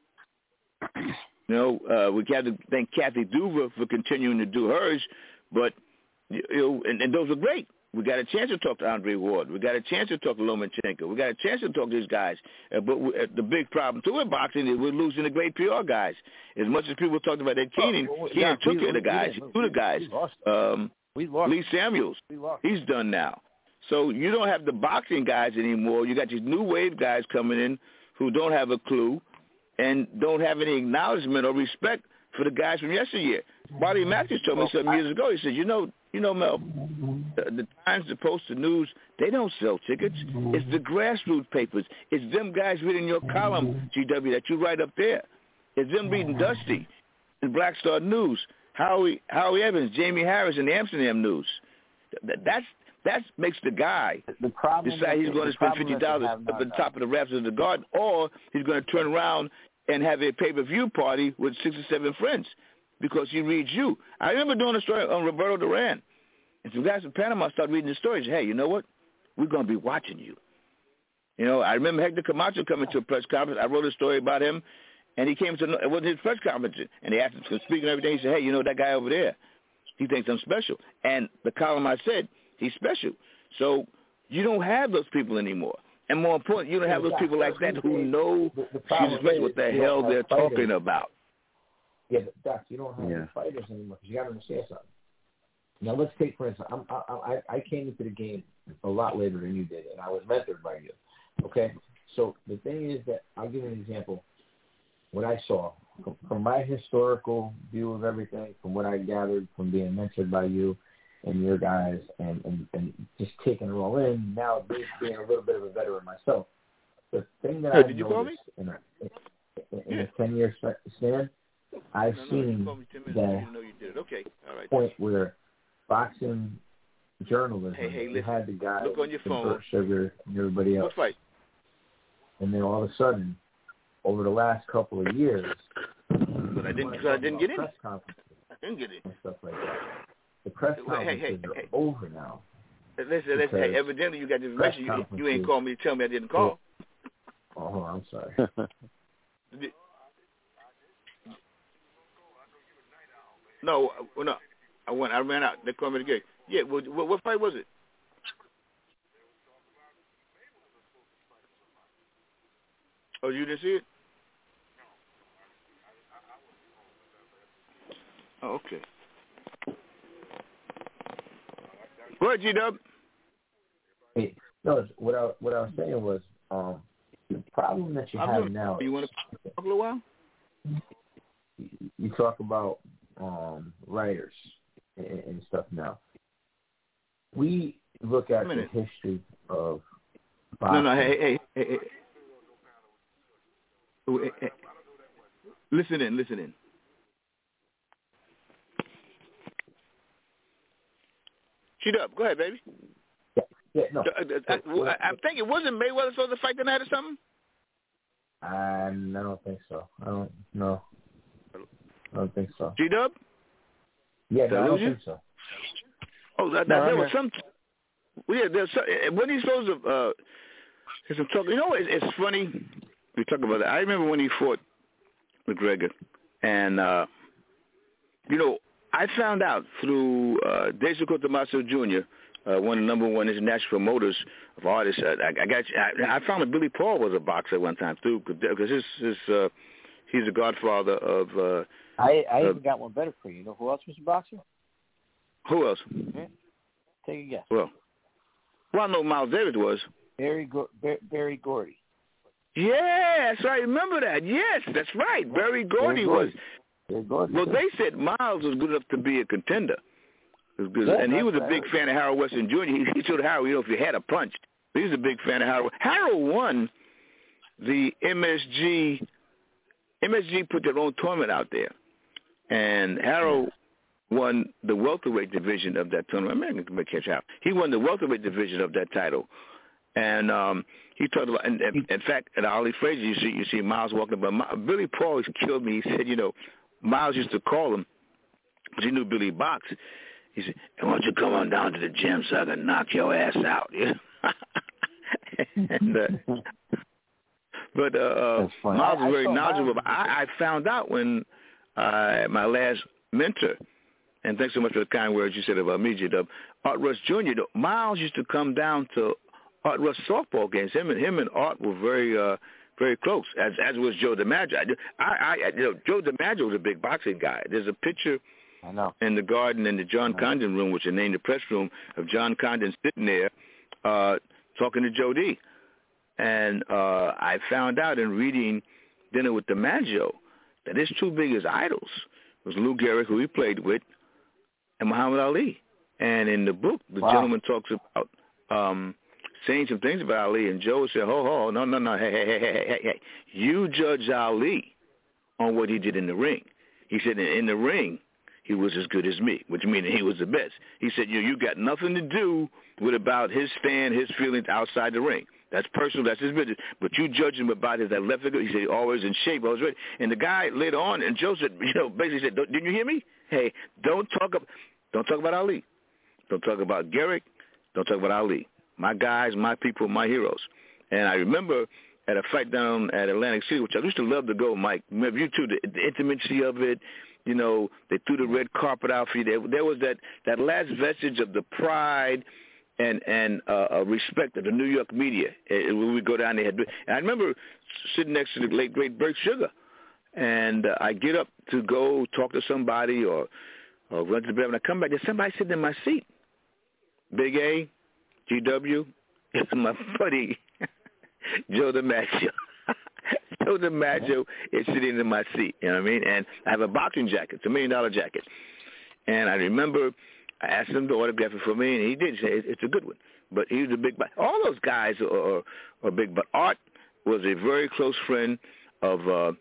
You know, uh, we got to thank Kathy Duva for continuing to do hers, but you know, and, and those are great. We got a chance to talk to Andre Ward. We got a chance to talk to Lomachenko. We got a chance to talk to these guys. Uh, but we, uh, the big problem too in boxing is we're losing the great P R guys. As much as people talked about Ed Keenan, oh, well, Keenan yeah, took we, care of the guys. He knew the guys. Um, Lee Samuels, he's done now. So you don't have the boxing guys anymore. You got these new wave guys coming in who don't have a clue and don't have any acknowledgement or respect for the guys from yesteryear. Bobby Matthews told me some years ago, he said, you know, you know, Mel, the, the Times, the Post, the News, they don't sell tickets. It's the grassroots papers. It's them guys reading your column, G W, that you write up there. It's them reading Dusty and Black Star News, Howie, Howie Evans, Jamie Harris, and the Amsterdam News. That, that's That makes the guy the problem decide he's going to spend fifty dollars up at the top of the rafters of the garden, or he's going to turn around and have a pay-per-view party with six or seven friends because he reads you. I remember doing a story on Roberto Duran, and some guys from Panama started reading the stories. Hey, you know what? We're going to be watching you. You know, I remember Hector Camacho coming to a press conference. I wrote a story about him, and he came to – it wasn't his press conference, and they asked him to speak and everything. He said, hey, you know that guy over there? He thinks I'm special. And the column I said – he's special. So you don't have those people anymore. And more important, you don't have those people like that who know what the hell they're talking about. Yeah, but Doc, you don't have yeah. any fighters anymore because you got to understand something. Now let's take for instance. I'm, I, I I came into the game a lot later than you did, and I was mentored by you. Okay, so the thing is that I'll give you an example. What I saw from, from my historical view of everything, from what I gathered from being mentored by you and your guys, and, and, and just taking it all in. Now being a little bit of a veteran myself, the thing that oh, I did you noticed call me? in a in yeah. a ten year span, I've no, no, seen that that know you did it. Okay. All right. point where boxing journalism, hey, hey, you listen, had the guys, look on your the phone. Burt Sugar, and everybody else. What fight? And then all of a sudden, over the last couple of years, but I didn't, I didn't get in. Press conferences I didn't get in. and stuff like that. The press conferences hey, hey, are hey. over now. Listen, listen. Hey, evidently you got the information. You, you ain't called me to tell me I didn't call. Oh, hold on, I'm sorry. no, no. I went. I ran out. They called me again. Yeah. What, what, what fight was it? Oh, you didn't see it? Oh, okay. Go ahead, G-Dub. Hey, no, what I what I was saying was um, the problem that you I'm have doing, now. You want to talk a little while? You talk about um, writers and, and stuff now. We look at the history of boxing. No, no, hey, hey, hey, hey. hey, hey. Listen in, listen in. Shoot up. Go ahead, baby. Yeah, yeah no. I, I, I think it wasn't Mayweather supposed to fight tonight or something? Um, I don't think so. I don't know. I don't think so. G-Dub? Yeah, no, I don't think so. Oh, that, no, that, there was some. Well, yeah, there's some. When he's supposed to. Uh, there's some talk. You know, it's, it's funny. We talk about that. I remember when he fought McGregor, and uh, you know, I found out through uh, Desuko Tommaso Junior, uh, one of the number one international promoters of artists. Uh, I, I got. I, I found that Billy Paul was a boxer one time too, because his, his uh, he's the godfather of. Uh, I I uh, even got one better for you. You know who else was a boxer? Who else? Yeah. Take a guess. Well, well, I know Miles Davis was. Barry Go- Bar- Barry Gordy. Yes, I remember that. Yes, that's right. Yeah. Barry Gordy was. Barry Gordy. Well, they said Miles was good enough to be a contender. Yeah, and he was a big fan of Harold Weston Junior He, he told Harold, you know, if you had a punch, he was a big fan of Harold. Harold won the M S G. M S G put their own tournament out there, and Harold won the welterweight division of that tournament. I'm going to catch out. He won the welterweight division of that title, and um, he talked about. And, and, in fact, at Ali Frazier, you see, you see Miles walking. But My, Billy Paul always killed me. He said, you know, Miles used to call him because he knew Billy boxed. He said, "Why don't you come on down to the gym so I can knock your ass out?" Yeah. and, uh, but uh, Miles was very knowledgeable. I, I found out when uh, my last mentor, and thanks so much for the kind words you said about me, J-Dub, Art Rush Junior Miles used to come down to Art Rush softball games. Him and him and Art were very, uh, very close. As as was Joe DiMaggio. I, I, I you know, Joe DiMaggio was a big boxing guy. There's a picture I know. in the garden in the John Condon room, which they named the press room, of John Condon sitting there uh, talking to Joe D. And uh, I found out in reading Dinner with DiMaggio that his two biggest idols was Lou Gehrig, who he played with, and Muhammad Ali. And in the book, the wow. gentleman talks about um, saying some things about Ali, and Joe said, ho, ho, no, no, no, hey, hey, hey, hey, hey, hey. You judge Ali on what he did in the ring. He said, in, in the ring, he was as good as me, which means he was the best. He said, you you got nothing to do with about his stand, his feelings outside the ring. That's personal. That's his business. But you judge him about his athletic. He said, always in shape, always ready. And the guy later on, and Joe said, you know, basically said, didn't you hear me? Hey, don't talk about, don't talk about Ali. Don't talk about Gehrig. Don't talk about Ali. My guys, my people, my heroes. And I remember at a fight down at Atlantic City, which I used to love to go, Mike. Remember you too, the, the intimacy of it. You know, they threw the red carpet out for you. There, there was that, that last vestige of the pride and and uh, respect of the New York media. And when we go down there, and I remember sitting next to the late great Burt Sugar, and uh, I get up to go talk to somebody or or run to the bed. When I come back, there's somebody sitting in my seat. Big A, G W, it's my buddy, Joe DiMaggio. Joe DiMaggio is sitting in my seat, you know what I mean? And I have a boxing jacket. It's a million-dollar jacket. And I remember I asked him to autograph it for me, and he did say it's a good one. But he was a big – all those guys are, are, are big. But Art was a very close friend of uh,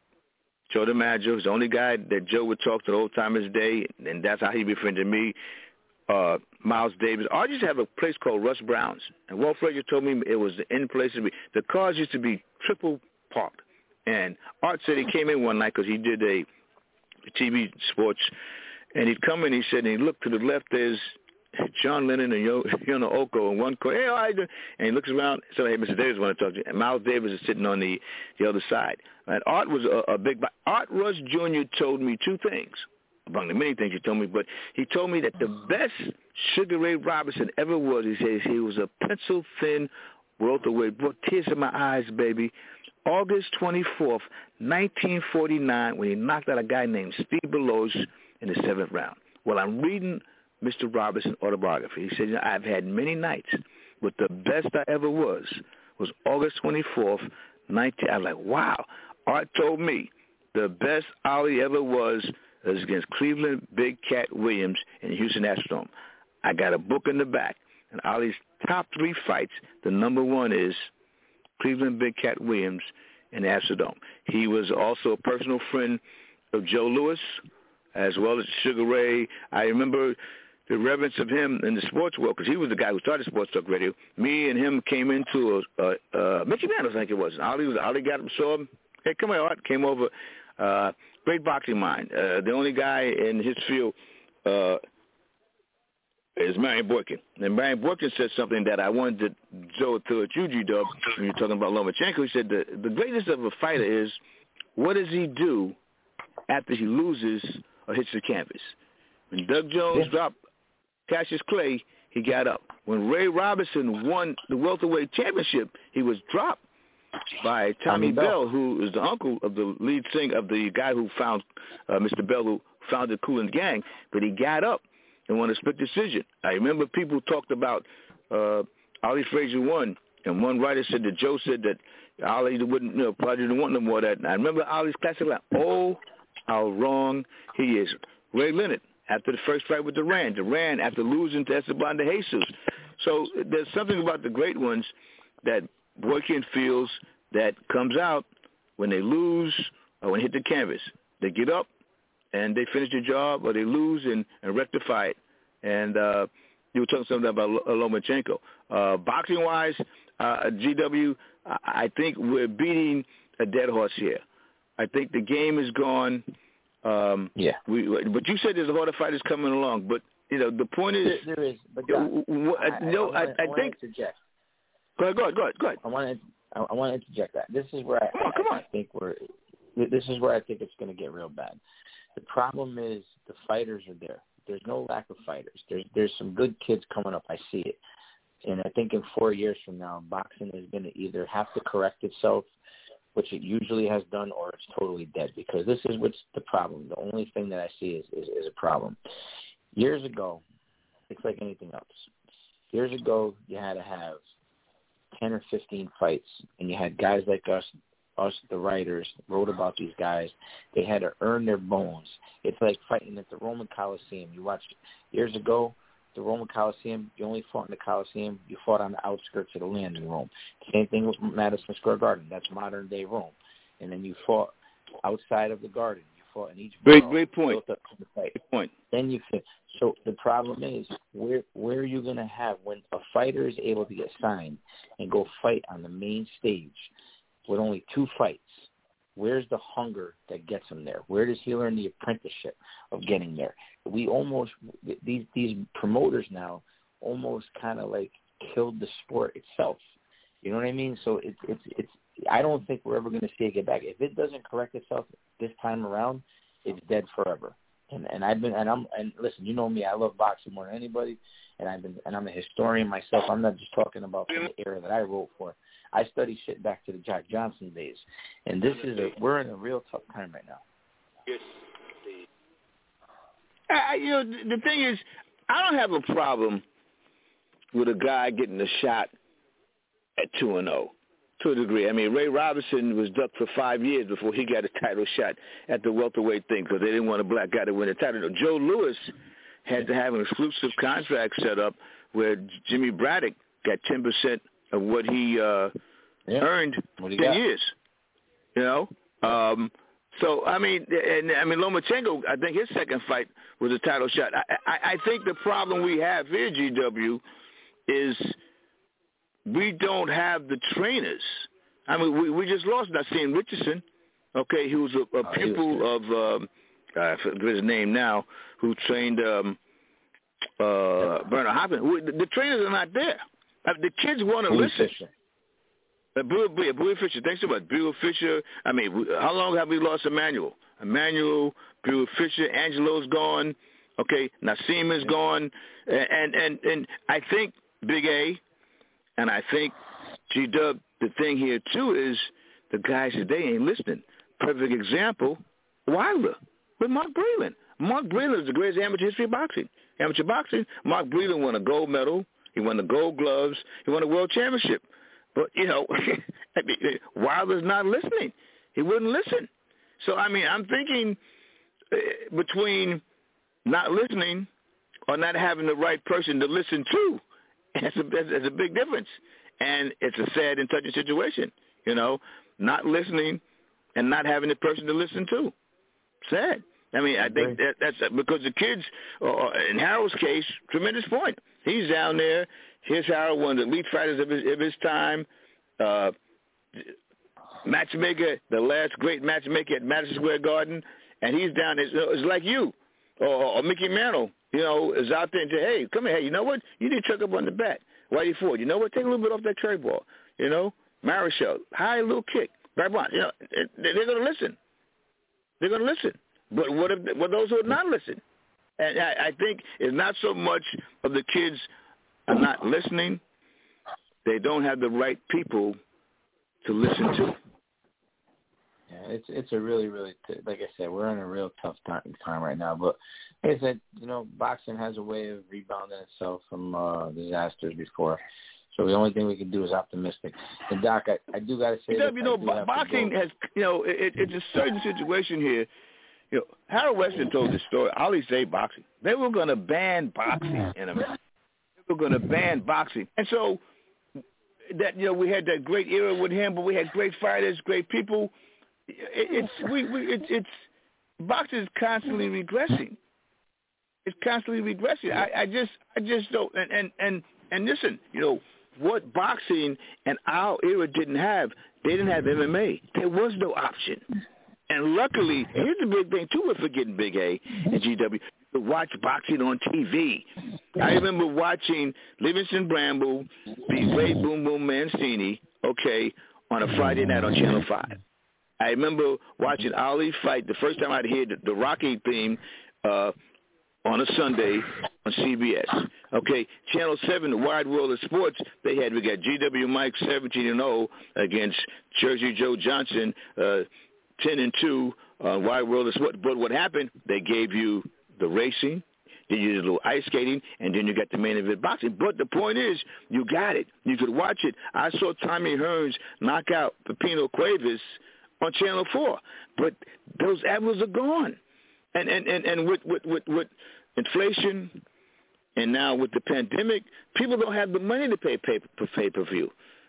Joe DiMaggio. He's the only guy that Joe would talk to the old-timers day, and that's how he befriended me. Uh, Miles Davis. Art used to have a place called Russ Brown's. And Walt Frazier told me it was the end place to be. The cars used to be triple parked. And Art said he came in one night because he did a T V sports, and he'd come in, he said, and he looked to the left, there's John Lennon and Yona Oko in one corner. Hey, all right. And he looks around, so, hey, Mister Davis, want to talk to you. And Miles Davis is sitting on the, the other side. And Art was a, a big – Art Rush Junior told me two things, among the many things he told me, but he told me that the best Sugar Ray Robinson ever was, he says he was a pencil-thin welterweight. Brought tears in my eyes, baby. August twenty-fourth, nineteen forty-nine, when he knocked out a guy named Steve Belows in the seventh round. Well, I'm reading Mister Robinson autobiography. He said, you know, I've had many nights, but the best I ever was was August twenty-fourth, nineteen. I was like, wow. Art told me the best Ali ever was was against Cleveland Big Cat Williams in the Houston Astrodome. I got a book in the back, and Ali's top three fights, the number one is Cleveland Big Cat Williams in the Astrodome. He was also a personal friend of Joe Louis, as well as Sugar Ray. I remember the reverence of him in the sports world, because he was the guy who started Sports Talk Radio. Me and him came into a, a, a Mickey Mantle, I think it was. Ali was Ali got him, saw him. Hey, come here, Art. Came over. Uh, great boxing mind. Uh, the only guy in his field uh, is Marion Boykin. And Marion Boykin said something that I wanted to Joe to at you, G-Dub, when you're talking about Lomachenko. He said the, the greatness of a fighter is what does he do after he loses or hits the canvas. When Doug Jones yeah. dropped Cassius Clay, he got up. When Ray Robinson won the welterweight championship, he was dropped by Tommy, Tommy Bell, Bell, who is the uncle of the lead singer of the guy who found uh, Mister Bell, who founded Kool and Gang. But he got up and won a split decision. I remember people talked about uh, Ali Frazier won, and one writer said that Joe said that Ali wouldn't, you know, probably didn't want no more of that. And I remember Ali's classic line, oh, how wrong he is. Ray Leonard, after the first fight with Duran, Duran after losing to Esteban de Jesus. So there's something about the great ones that Boykin feels that comes out when they lose or when they hit the canvas. They get up and they finish the job, or they lose and, and rectify it. And uh, you were talking something about Lomachenko. Uh, boxing-wise, uh, G W, I think we're beating a dead horse here. I think the game is gone. Um, yeah. We, but you said there's a lot of fighters coming along. But, you know, the point is... There, there is. But John, I, I, no, I, I, I, I think... Interject. Go ahead, go ahead, go ahead, go ahead. I want to, I want to interject that. This is where I, come on, come I, on. I think we're... This is where I think it's going to get real bad. The problem is the fighters are there. There's no lack of fighters. There's there's some good kids coming up. I see it. And I think in four years from now, boxing is going to either have to correct itself, which it usually has done, or it's totally dead, because this is what's the problem. The only thing that I see is, is, is a problem. Years ago, it's like anything else. Years ago, you had to have ten or fifteen fights, and you had guys like us, us, the writers, wrote about these guys. They had to earn their bones. It's like fighting at the Roman Coliseum. You watch years ago, the Roman Coliseum, you only fought in the Coliseum. You fought on the outskirts of the land in Rome. Same thing with Madison Square Garden. That's modern-day Rome. And then you fought outside of the garden. You fought in each great, borough. great point. Up to the fight. Great point. Then you fit. So the problem is, where where are you going to have when a fighter is able to get signed and go fight on the main stage with only two fights? Where's the hunger that gets him there? Where does he learn the apprenticeship of getting there? We almost, these these promoters now almost kind of like killed the sport itself. You know what I mean? So it's, it's, it's, I don't think we're ever going to see it get back. If it doesn't correct itself this time around, it's dead forever. And and I've been, and I'm, and listen, you know me, I love boxing more than anybody, and I've been, and I'm a historian myself. I'm not just talking about from the era that I wrote for. I study shit back to the Jack Johnson days, and this is a we're in a real tough time right now. I, you know, the thing is, I don't have a problem with a guy getting a shot at two and zero to a degree. I mean, Ray Robinson was ducked for five years before he got a title shot at the welterweight thing because they didn't want a black guy to win the title. Joe Louis had to have an exclusive contract set up where Jimmy Braddock got ten percent of what he uh, yeah. earned what he ten got? years. You know, um, so I mean, and I mean Lomachenko. I think his second fight was a title shot. I, I, I think the problem we have here, G W, is we don't have the trainers. I mean, we, we just lost Nassim Richardson. Okay, he was a, a oh, pupil was of um, I forget his name now, who trained um, uh, Bernard Hopkins. The, the trainers are not there. I mean, the kids want to listen. Fisher. Uh, Brewer, Brewer Fisher, thanks so much. Brewer Fisher, I mean, how long have we lost Emmanuel? Emmanuel, Brewer Fisher, Angelo's gone. Okay, Nassim is yeah. gone. And, and, and I think Big A, and I think G-Dub, the thing here, too, is the guys today ain't listening. Perfect example, Wilder with Mark Breland. Mark Breland is the greatest amateur history of boxing. Amateur boxing, Mark Breland won a gold medal. He won the gold gloves. He won a world championship. But, you know, I mean, Wilder's not listening. He wouldn't listen. So, I mean, I'm thinking uh, between not listening or not having the right person to listen to, that's a, that's a big difference. And it's a sad and touching situation, you know, not listening and not having the person to listen to. Sad. I mean, I think that, that's because the kids, uh, in Harold's case, tremendous point. He's down there. Here's Harold, one of the elite fighters of his, of his time. Uh, matchmaker, the last great matchmaker at Madison Square Garden. And he's down there. It's like you or, or Mickey Mantle, you know, is out there and say, hey, come here. Hey, you know what? You need to chuck up on the bat. Why are you for it? You know what? Take a little bit off that curve ball. You know, Marichal, high little kick. Right on. You know, they're going to listen. They're going to listen. But what if what those who are not listening? And I, I think it's not so much of the kids are not listening. They don't have the right people to listen to. Yeah, it's it's a really, really, t- like I said, we're in a real tough time, time right now. But like I said, you know, boxing has a way of rebounding itself from uh, disasters before. So the only thing we can do is optimistic. And, Doc, I, I do got to say you know, you know bo- boxing has, you know, it, it's a certain situation here. You know, Harold Weston told this story. Ali say boxing. They were going to ban boxing in America. They were going to ban boxing. And so that, you know, we had that great era with him, but we had great fighters, great people. It, it's we, we it, it's boxing is constantly regressing. It's constantly regressing. I, I just I just don't and, and, and, and listen, you know, what boxing and our era didn't have, they didn't have M M A. There was no option. And luckily, here's the big thing, too, we're forgetting Big A and G W. You could watch boxing on T V. I remember watching Livingston Bramble beat Ray Boom Boom Mancini, okay, on a Friday night on Channel five. I remember watching Ali fight the first time I'd heard the, the Rocky theme uh, on a Sunday on C B S. Okay, Channel seven, the Wide World of Sports, they had, we got G W Mike seventeen and oh against Jersey Joe Johnson, uh, ten and two on Wide World of Sports. But what happened, they gave you the racing, then you did a little ice skating, and then you got the main event boxing. But the point is, you got it. You could watch it. I saw Tommy Hearns knock out Pepino Cuevas on Channel four. But those avenues are gone. And and, and, and with, with, with, with inflation and now with the pandemic, people don't have the money to pay pay for pay-per-view.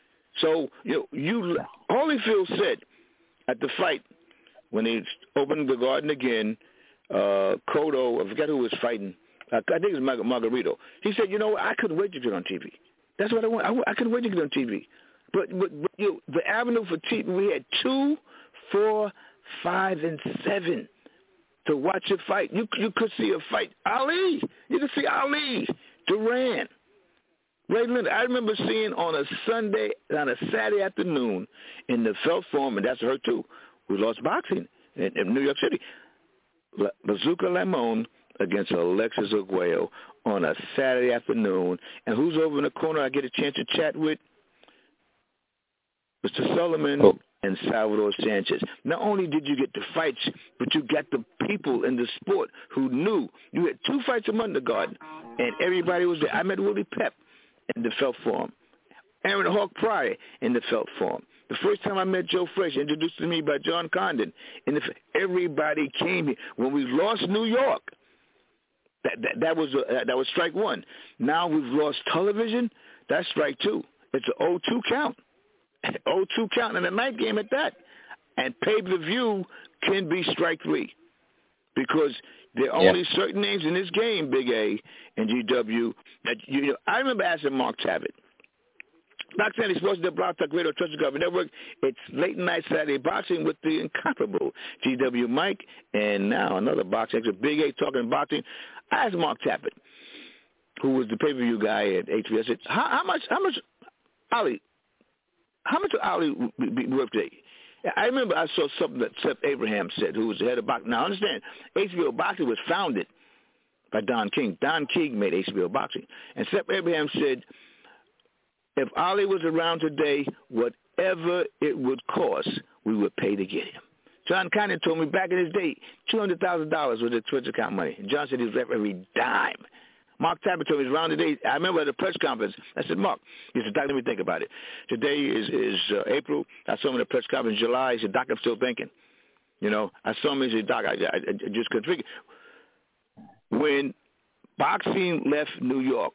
So, you know, you Holyfield said at the fight when he opened the Garden again, uh, Cotto, I forgot who was fighting. I, I think it was Mar- Margarito. He said, you know, I couldn't wait to get on T V. That's what I want. I, I couldn't wait to get on T V. But, but, but you know, the avenue for T V, we had two, four, five, and seven to watch a fight. You you could see a fight. Ali, you could see Ali, Duran, Ray Leonard. I remember seeing on a Sunday, on a Saturday afternoon in the Felt Forum, and that's her too, who lost boxing in, in New York City. La, Bazooka Lamone against Alexis Arguello on a Saturday afternoon. And who's over in the corner I get a chance to chat with? Mister Sullivan, oh. and Salvador Sanchez. Not only did you get the fights, but you got the people in the sport who knew. You had two fights a month in the Garden, and everybody was there. I met Willie Pep in the Felt Forum, Aaron Hawk Pryor in the Felt Forum. The first time I met Joe Fresh, introduced to me by John Condon, and everybody came here. When we lost New York, that that, that was uh, that was strike one. Now we've lost television. That's strike two. It's an oh two count. oh two count in a night game at that. And pay-per-view can be strike three because there are yeah. only certain names in this game, Big A and G W. That you know, I remember asking Mark Tabbett, Doc Sandy Sports, the Blog Talk Radio, Trusted Government Network. It's late night Saturday boxing with the incomparable G W Mike, and now another boxing expert, Big A talking boxing. I asked Mark Tabbett, who was the pay-per-view guy at H B S, I said, how, how much, how much, Ali, how much will Ali be worth today? I remember I saw something that Seth Abraham said, who was the head of boxing. Now, understand, H B O Boxing was founded by Don King. Don King made H B O Boxing. And Seth Abraham said, if Ali was around today, whatever it would cost, we would pay to get him. John Condon told me back in his day, two hundred thousand dollars was his Twitch account money. And John said he was left every dime. Mark Tabbett told me he was around today. I remember at a press conference, I said, Mark, he said, Doc, let me think about it. Today is, is uh, April. I saw him in a press conference in July. He said, Doc, I'm still thinking. You know, I saw him, he said, Doc, I, I, I just couldn't figure. When boxing left New York,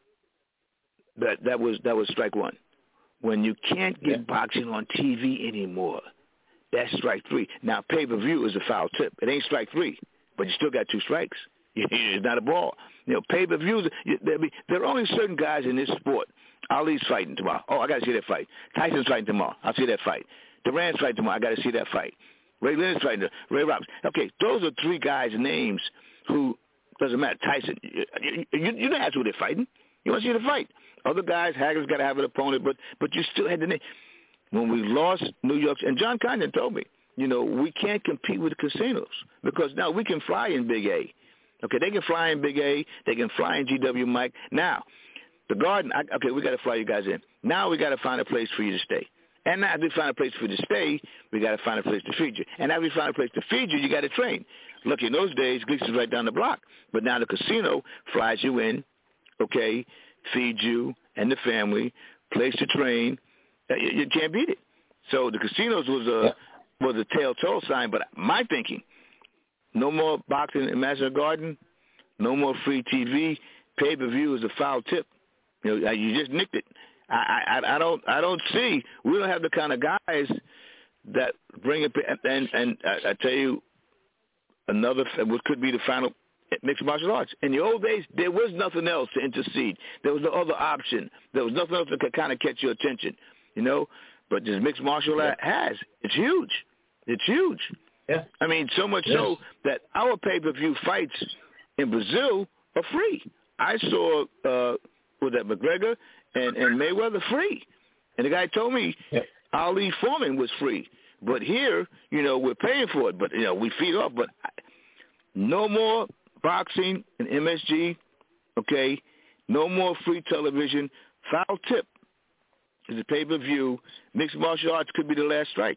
that, that was that was strike one. When you can't get yeah. boxing on T V anymore, that's strike three. Now, pay-per-view is a foul tip. It ain't strike three, but you still got two strikes. It's not a ball. You know, pay-per-views, there are only certain guys in this sport. Ali's fighting tomorrow. Oh, I got to see that fight. Tyson's fighting tomorrow. I'll see that fight. Durant's fighting tomorrow. I got to see that fight. Ray Leonard's fighting. Ray Roberts. Okay, those are three guys' names who, doesn't matter. Tyson, you, you, you don't ask who they're fighting. You want to see the fight. Other guys, Hagler's got to have an opponent, but but you still had the name. When we lost New York, and John Condon told me, you know, we can't compete with the casinos because now we can fly in Big A. Okay, they can fly in Big A. They can fly in G W Mike. Now, the Garden, I, okay, we got to fly you guys in. Now we got to find a place for you to stay. And now if we find a place for you to stay, we got to find a place to feed you. And after we find a place to feed you, you got to train. Look, in those days, Gleason's right down the block. But now the casino flies you in, okay, feeds you and the family, place to train. You, you can't beat it. So the casinos was a yeah. was a telltale sign. But my thinking, no more boxing in Madison Garden, no more free T V. Pay-per-view is a foul tip. You know, you just nicked it. I, I, I don't, I don't see. We don't have the kind of guys that bring it. And, and I, I tell you, another what could be the final mixed martial arts. In the old days, there was nothing else to intercede. There was no other option. There was nothing else that could kind of catch your attention. You know, but this mixed martial art yeah. has. It's huge. It's huge. Yeah. I mean, so much yes. so that our pay-per-view fights in Brazil are free. I saw, uh, was that McGregor and, and Mayweather free. And the guy told me yeah. Ali Foreman was free. But here, you know, we're paying for it. But, you know, we feed off. But no more boxing and M S G, okay? No more free television. Foul tip is a pay-per-view. Mixed martial arts could be the last strike.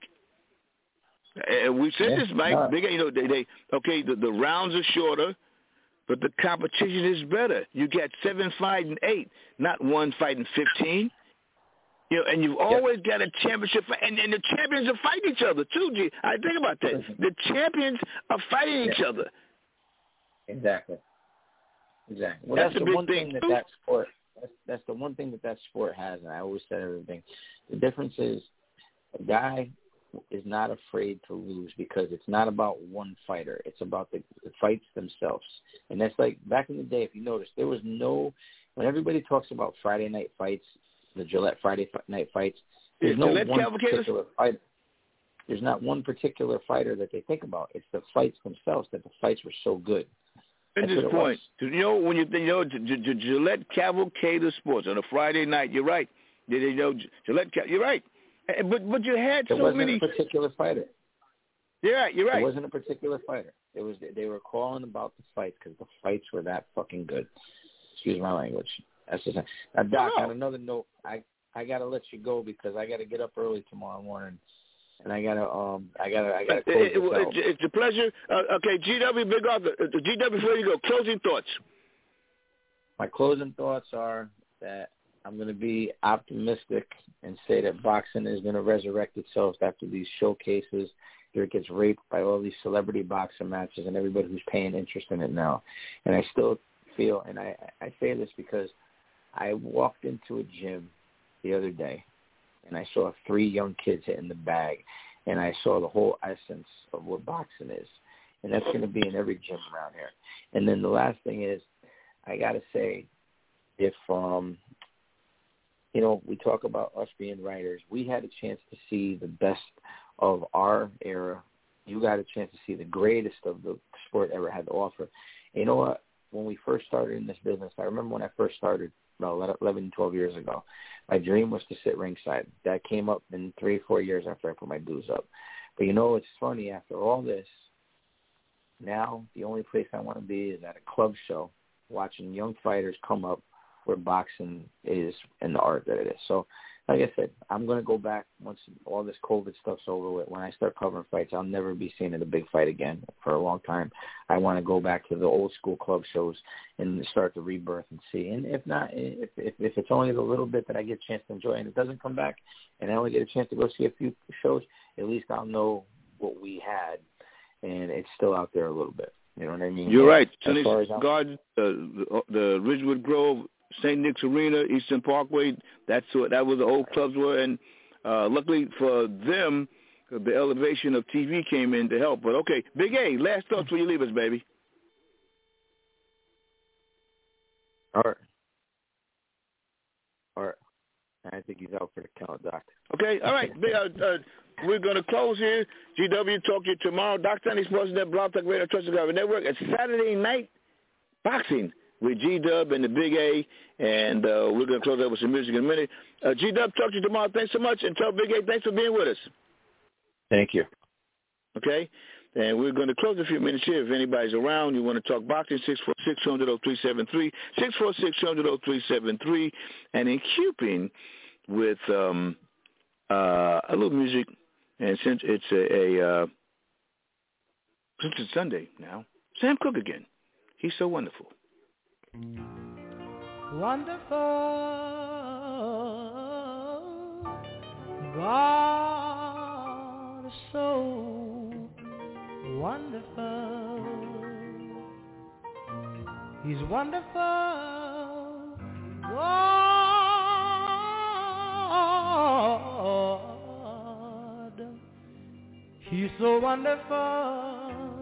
And we said yeah, this, Mike. No. They, you know, they, they okay. The, the rounds are shorter, but the competition is better. You get seven fighting eight, not one fighting fifteen. You know, and you've always yeah. got a championship, fight, and, and the champions are fighting each other too. G, I think about that. The champions are fighting yeah. each other. Exactly. Exactly. Well, that's, that's the, the big one thing, thing that that sport. That's, that's the one thing that that sport has, and I always said everything. The difference is a guy is not afraid to lose because it's not about one fighter. It's about the, the fights themselves. And that's like back in the day, if you notice, there was no – when everybody talks about Friday night fights, the Gillette Friday night fights, there's no Gillette one Cavalcade? particular fighter. There's not one particular fighter that they think about. It's the fights themselves that the fights were so good. At this point, you know, when you, you know, Gillette Cavalcade of Sports on a Friday night, you're right. You know, Gillette, you're right. But but you had so so many. It wasn't a particular fighter. You're right. You're right. It wasn't a particular fighter. It was they were calling about the fights because the fights were that fucking good. Excuse my language. That's just now, Doc. Oh. On another note, I I gotta let you go because I gotta get up early tomorrow morning and I gotta um I gotta I gotta It, close it, this it, out. it's a pleasure. Uh, okay, G W, Big Arthur. Uh, G W, before you go, closing thoughts. My closing thoughts are that I'm going to be optimistic and say that boxing is going to resurrect itself after these showcases. It gets raped by all these celebrity boxing matches and everybody who's paying interest in it now. And I still feel, and I, I say this because I walked into a gym the other day, and I saw three young kids hitting the bag, and I saw the whole essence of what boxing is. And that's going to be in every gym around here. And then the last thing is, I got to say, if, um, you know, we talk about us being writers, we had a chance to see the best of our era. You got a chance to see the greatest of the sport ever had to offer. And you know what? When we first started in this business, I remember when I first started about eleven, twelve years ago, my dream was to sit ringside. That came up in three, four years after I put my dues up. But, you know, it's funny. After all this, now the only place I want to be is at a club show watching young fighters come up where boxing is and the art that it is. So, like I said, I'm going to go back once all this COVID stuff's over with. When I start covering fights, I'll never be seen in a big fight again for a long time. I want to go back to the old school club shows and start the rebirth and see. And if not, if, if, if it's only the little bit that I get a chance to enjoy and it doesn't come back and I only get a chance to go see a few shows, at least I'll know what we had and it's still out there a little bit. You know what I mean? You're right. As Sonny's far as Garden, uh, the, the Ridgewood Grove, Saint Nick's Arena, Eastern Parkway, that's what that was the old clubs were. And uh, luckily for them, the elevation of T V came in to help. But, okay, Big A, last thoughts before you leave us, baby. All right. All right. I think he's out for the count, Doc. Okay, all right. uh, uh, we're going to close here. G W, talk to you tomorrow. Doc Sonny, Sportsnet, Blog Talk Radio, Trusted Government Network. It's Saturday night boxing with G-Dub and the Big A, and uh, we're going to close out with some music in a minute. Uh, G-Dub, talk to you tomorrow. Thanks so much, and tell Big A thanks for being with us. Thank you. Okay? And we're going to close a few minutes here. If anybody's around, you want to talk boxing, six four six, two hundred, oh three seven three, six four six, two hundred, oh three seven three. And in keeping with um, uh, a little music, and since it's a, a uh, since it's Sunday now, Sam Cooke again. He's so wonderful. Wonderful, God is so wonderful. He's wonderful, God. He's so wonderful.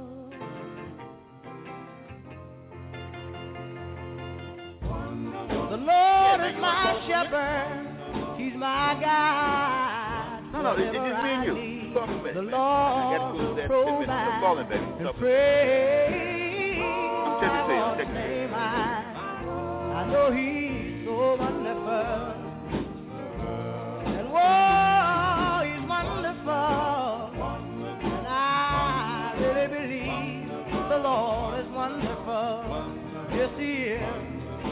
The Lord is my shepherd, He's my guide. No, no, it's just me and you. Talk a minute, The man. Lord provides and praise. Check it, check it. I know He's so wonderful. And whoa, He's wonderful. And I really believe the Lord is wonderful. Yes, He is.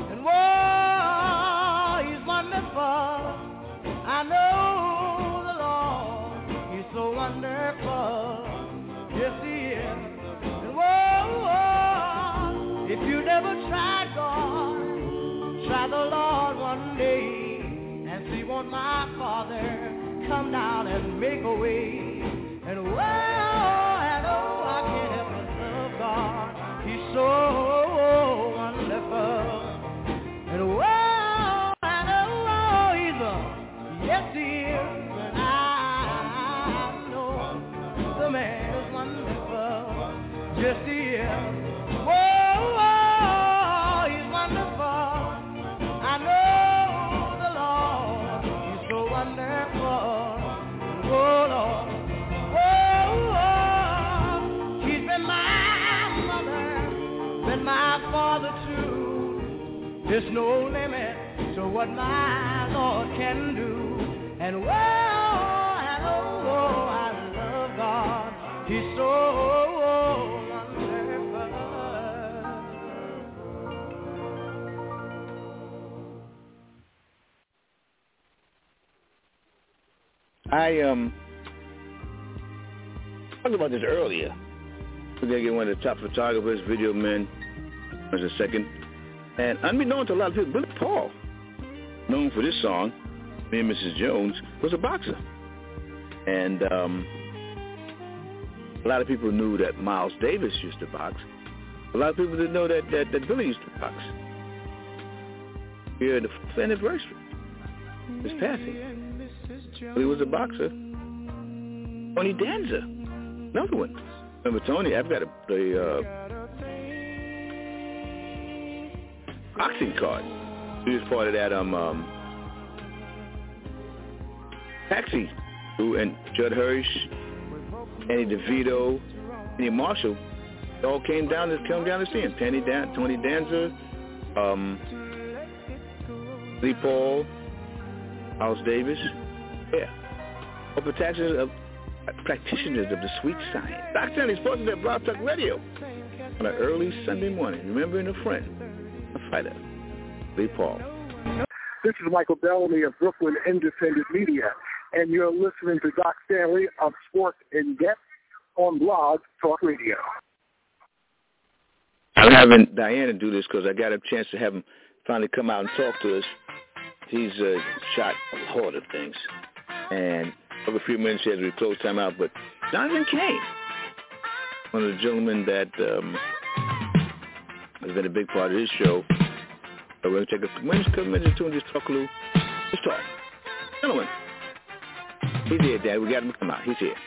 Whoa, He's wonderful. I know the Lord, He's so wonderful. Yes, He is. And whoa, whoa, if you never tried God, try the Lord one day and see won't my Father come down and make a way. And whoa, I know I can't help but love God. He's so wonderful. And whoa, I know He's a, yes He is, and I know the man is wonderful, yes He is. Whoa, whoa, He's wonderful, I know the Lord, He's so wonderful. Whoa, Lord, whoa, whoa, He's been my mother, been my father too. There's no limit to what my Lord can do. And whoa, I know, oh, I love God. He's so wonderful. I um talked about this earlier. We're going to get one of the top photographers, video men, as a second. And unbeknown to a lot of people, Billy Paul, known for this song, Me and Missus Jones, was a boxer. And um, a lot of people knew that Miles Davis used to box. A lot of people didn't know that, that, that Billy used to box. Here, the fifth anniversary, his passing. Billy was a boxer. Tony Danza, another one. Remember Tony? I've got a, the uh, boxing card. He was part of that um, um, Taxi, who and Judd Hirsch, Andy DeVito, Penny Marshall, they all came down to come down to see him. Penny Dan, Tony Danza, um, Lee Paul, Miles Davis, yeah. Open taxes of practitioners of the sweet science. Doctor Stanley Sports at Blog Talk Radio on an early Sunday morning. Remembering a friend, a fighter, Lee Paul. This is Michael Bellamy of Brooklyn Independent Media, and you're listening to Doc Stanley of Sports in Depth on Blog Talk Radio. I'm having Diana do this because I got a chance to have him finally come out and talk to us. He's uh, shot a lot of things. And over a few minutes as we close time out, but Jonathan Cain, one of the gentlemen that um, has been a big part of this show. So we're going to take a couple minutes or two and just talk a little. Just talk. Gentlemen, he's here, Dad. We got him to come out. He's here.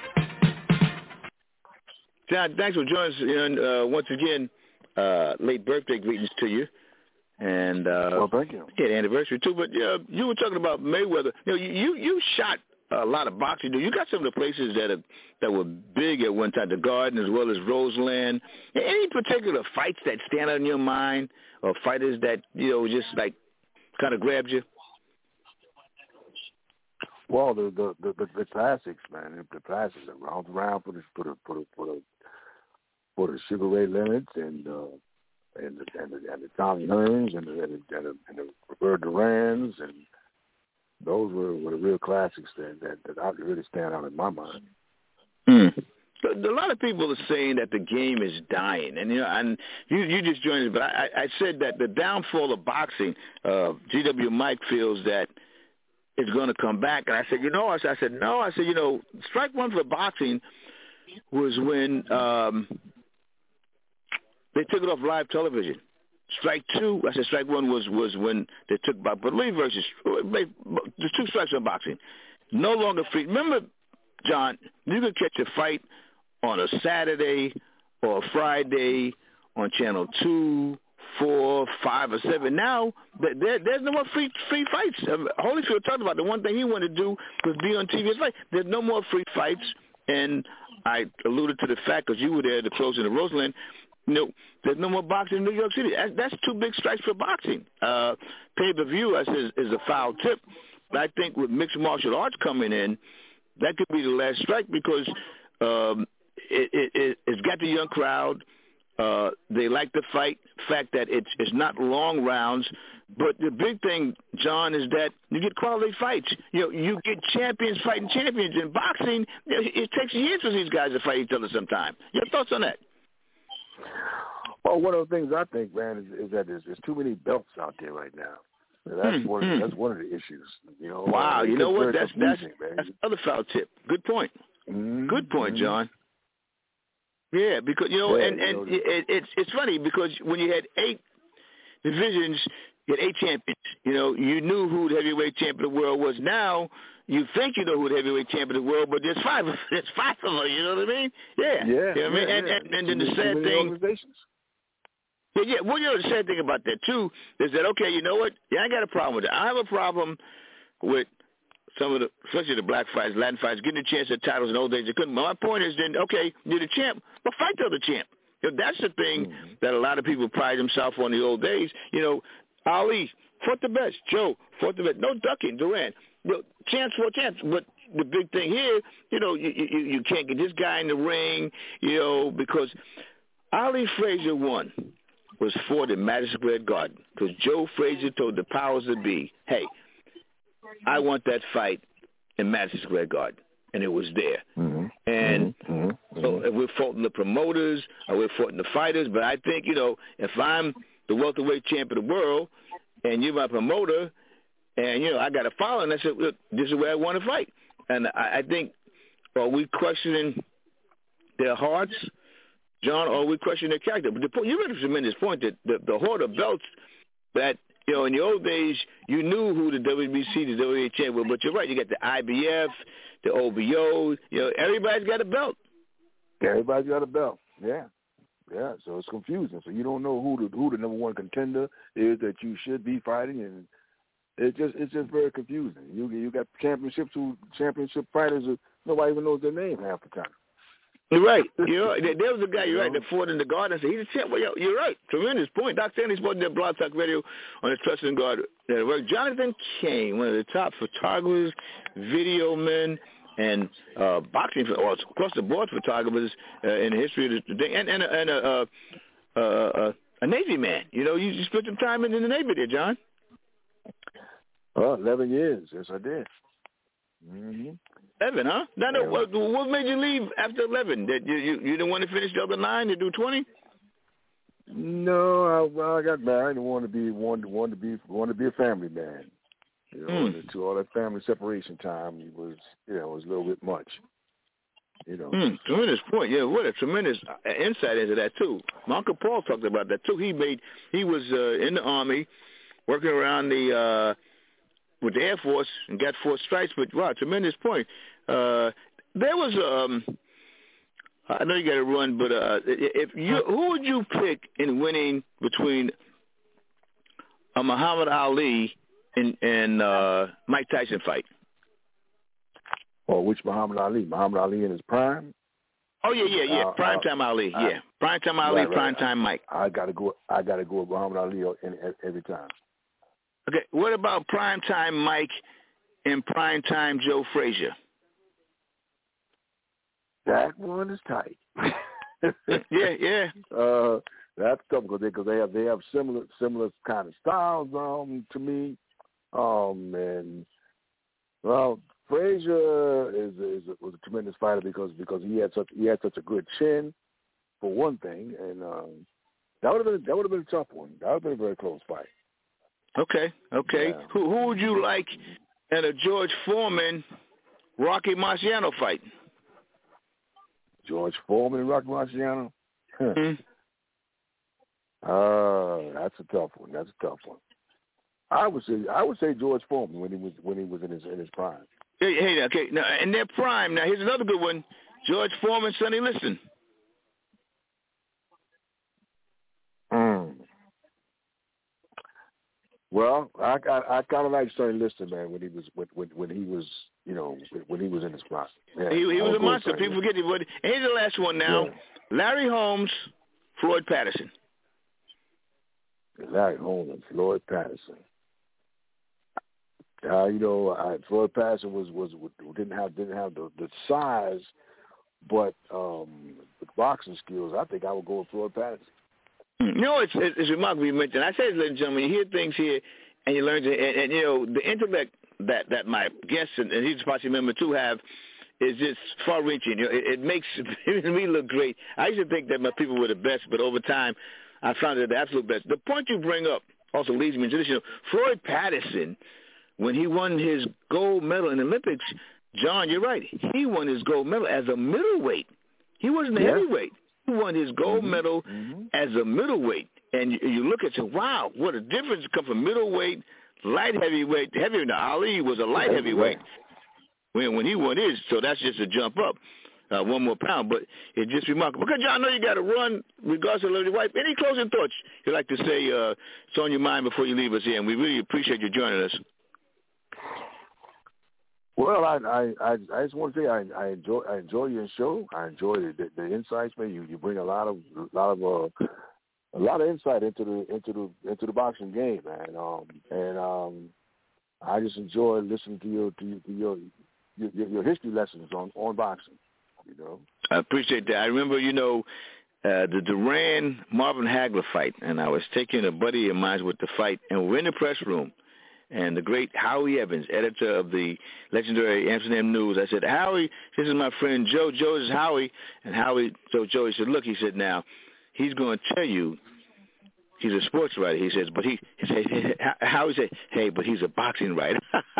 John, thanks for joining us. And, uh, once again, uh, late birthday greetings to you. And uh, well, thank you. Yeah, anniversary too. But uh, you were talking about Mayweather. You know, you you, you shot a lot of boxing. You got some of the places that are, that were big at one time, the Garden as well as Roseland. Any particular fights that stand out in your mind, or fighters that you know just like kind of grabbed you? Well, the the the, the, the classics, man. The classics around around for the for the for the for the, for the Sugar Ray Leonards and. Uh, And the, and, the, and the Tommy Hearns and the, and the, and the, and the Roberto Durans, and those were, were the real classics that, that, that I could really stand out in my mind. Mm. A lot of people are saying that the game is dying, and you know, and you, you just joined us, but I, I said that the downfall of boxing, uh, G W Mike feels that it's going to come back, and I said, you know, I said, I said, no, I said, you know, strike one for boxing was when. Um, They took it off live television. Strike two, I said strike one was, was when they took but Lee versus there's two strikes on boxing. No longer free. Remember, John, you could catch a fight on a Saturday or a Friday on Channel Two, Four, Five, or Seven. Now there, there's no more free free fights. Um, Holyfield talked about the one thing he wanted to do was be on T V. It's like there's no more free fights, and I alluded to the fact because you were there at the closing of Roseland. You know, there's no more boxing in New York City. That's, that's two big strikes for boxing. Uh, pay-per-view, I said, is a foul tip. But I think with mixed martial arts coming in, that could be the last strike because um, it, it, it, it's got the young crowd. Uh, they like the fight, fact that it's it's not long rounds. But the big thing, John, is that you get quality fights. You know, you get champions fighting champions. In boxing, it takes years for these guys to fight each other sometime. Your thoughts on that? Well, one of the things I think, man, is, is that there's, there's too many belts out there right now. That's mm, one. Of the, mm. That's one of the issues. You know. Wow. Uh, you know what? That's that's that's another foul tip. Good point. Mm-hmm. Good point, John. Yeah, because you know, yeah, and and you know, it, it's it's funny because when you had eight divisions, you had eight champions. You know, you knew who the heavyweight champion of the world was. Now you think you know who the heavyweight champion of the world, but there's five. There's five of them. You know what I mean? Yeah. Yeah. You know what yeah, I mean? Yeah. And, and, and then the sad thing. Yeah, yeah. Well, you know, the sad thing about that, too, is that, okay, you know what? Yeah, I got a problem with that. I have a problem with some of the, especially the black fighters, Latin fighters, getting a chance at titles in old days. They couldn't. My point is then, okay, you're the champ, but fight the other champ. You know, that's the thing mm-hmm. that a lot of people pride themselves on in the old days. You know, Ali fought the best. Joe fought the best. No ducking, Duran. You know, chance for a chance. But the big thing here, you know, you, you, you can't get this guy in the ring, you know, because Ali Frazier won. Was fought in Madison Square Garden because Joe Frazier told the powers that be, hey, I want that fight in Madison Square Garden, and it was there. Mm-hmm. And mm-hmm. so we're faulting the promoters, or we're faulting the fighters. But I think, you know, if I'm the welterweight champ of the world and you're my promoter and, you know, I got a following, I said, look, this is where I want to fight. And I, I think, are we questioning their hearts, John, or are we questioning their character? But the point, you made a tremendous point that the, the hoard of belts that, you know, in the old days, you knew who the W B C, the W W E champ was, but you're right. You got the I B F, the O B O. You know, everybody's got a belt. Everybody's got a belt. Yeah, yeah. So it's confusing. So you don't know who the who the number one contender is that you should be fighting, and it just it's just very confusing. You you got championships who championship fighters who nobody even knows their name half the time. You're right. You know, there was a guy, you're right, that fought in the garden. Said, he's a champ. Well, yo, you're right. Tremendous point. Doctor Stanley spoke to Blog Talk Radio on the Trust and Guard Network. Jonathan Cain, one of the top photographers, video men, and uh, boxing, or across-the-board photographers uh, in the history of the thing, and, and, and a, uh, uh, uh, a Navy man. You know, you spent some time in the Navy there, John. Oh, eleven years. Yes, I did. Mm-hmm. Eleven, huh? Now, no, what, what made you leave after eleven? Did you, you you didn't want to finish the other nine to do twenty? No, I, well, I got married and wanted to be wanted, wanted to be wanted to be a family man. You know, mm. and to all that family separation time, it was you know it was a little bit much. You know, mm, tremendous point. Yeah, what a tremendous insight into that too. My Uncle Paul talked about that too. He made he was uh, in the Army, working around the. Uh, with the Air Force and got four stripes, but wow, tremendous point. Uh, there was, um, I know you got to run, but uh, if you, who would you pick in winning between a Muhammad Ali and, and uh, Mike Tyson fight? Or which Muhammad Ali? Muhammad Ali in his prime? Oh yeah, yeah, yeah. Uh, Primetime uh, Ali, yeah. Primetime Ali, right, right. Primetime Mike. I gotta go. I gotta go with Muhammad Ali in, in, every time. Okay, what about Primetime Mike and Primetime Joe Frazier? That one is tight. yeah, yeah. Uh, that's tough because they, cause they have they have similar similar kind of styles um, to me. Um, and well, Frazier is, is was a tremendous fighter because because he had such he had such a good chin, for one thing, and um, that would have been that would have been a tough one. That would have been a very close fight. Okay, okay. Yeah. Who who would you like in a George Foreman, Rocky Marciano fight? George Foreman and Rocky Marciano? Huh. Mm-hmm. Uh, that's a tough one. That's a tough one. I would say I would say George Foreman when he was when he was in his in his prime. Hey, hey, okay. Now in their prime. Now here's another good one: George Foreman, Sonny Liston. Mm. Well, I I, I kind of like Sonny Liston, man, when he was when when, when he was you know when he was in his prime. Yeah, he, he was a monster. People forget it. But here's the last one now: yeah. Larry Holmes, Floyd Patterson. Larry Holmes, Floyd Patterson. Uh, you know, I, Floyd Patterson was, was didn't have didn't have the, the size, but um, the boxing skills. I think I would go with Floyd Patterson. You know, it's it's, it's remarkable you mentioned. I say, ladies and gentlemen, you hear things here, and you learn to, and, and you know, the intellect that that my guests and, and he's a party member too have is just far-reaching. You know, it, it makes me look great. I used to think that my people were the best, but over time, I found they're the absolute best. The point you bring up also leads me into this. You know, Floyd Patterson, when he won his gold medal in the Olympics, John, you're right. He won his gold medal as a middleweight. He wasn't a yeah. heavyweight. He won his gold mm-hmm. medal mm-hmm. as a middleweight. And you, you look at it, wow, what a difference come from middleweight, light heavyweight, heavyweight. Now, Ali was a light heavyweight when when he won his, so that's just a jump up. Uh, one more pound, but it's just remarkable. Because, John, I know you got to run regards to the wife. Any closing thoughts you'd like to say uh, it's on your mind before you leave us here? And we really appreciate you joining us. Well, I I, I, I just want to say I, I enjoy I enjoy your show. I enjoy the, the, the insights, man. You you bring a lot of a lot of uh, a lot of insight into the into the into the boxing game, man. Um, and um, I just enjoy listening to your to, to your, your your history lessons on, on boxing. You know, I appreciate that. I remember, you know, uh, the Duran Marvin Hagler fight, and I was taking a buddy of mine with the fight, and we're in the press room, and the great Howie Evans, editor of the legendary Amsterdam News. I said, Howie, this is my friend Joe. Joe is Howie. And Howie, so Joey said, look, he said, now, he's going to tell you he's a sports writer. He says, but he, he said, Howie said, hey, but he's a boxing writer.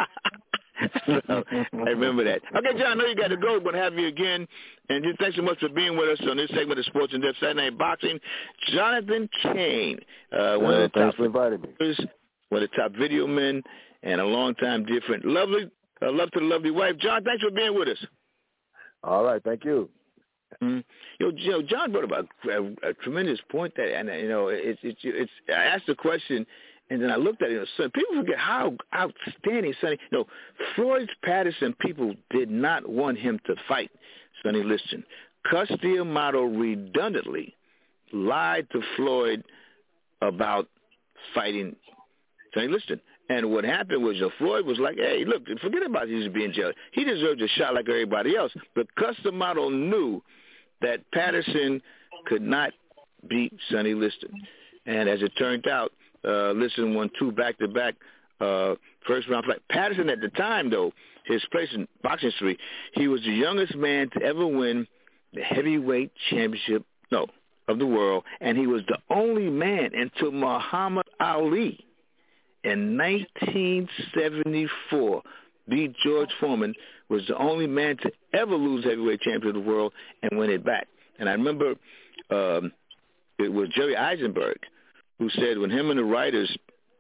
So, I remember that. Okay, John, I know you got to go. We're going to have you again. And just thanks so much for being with us on this segment of Sports in Depth Saturday Night Boxing. Jonathan Cain, uh, one yeah, of the top for inviting me. one of the top video men, and a long-time dear friend. Lovely, uh, love to the lovely wife. John, thanks for being with us. All right, thank you. Mm-hmm. You know, you know, John brought up a, a, a tremendous point that, and you know, it's it's it's. I asked the question, and then I looked at it. You know, so people forget how outstanding Sonny. You know, Floyd Patterson. People did not want him to fight Sonny Liston. Cus D'Amato redundantly lied to Floyd about fighting Sonny Liston. And what happened was, you know, Floyd was like, hey, look, forget about he was being jailed. He deserved a shot like everybody else. But Cus D'Amato knew that Patterson could not beat Sonny Liston. And as it turned out, uh, Liston won two back-to-back uh, first-round fights. Patterson at the time, though, his place in boxing history, he was the youngest man to ever win the heavyweight championship, no, of the world. And he was the only man until Muhammad Ali in nineteen seventy-four beat George Foreman, was the only man to ever lose heavyweight champion of the world and win it back. And I remember um, it was Jerry Eisenberg who said when him and the writers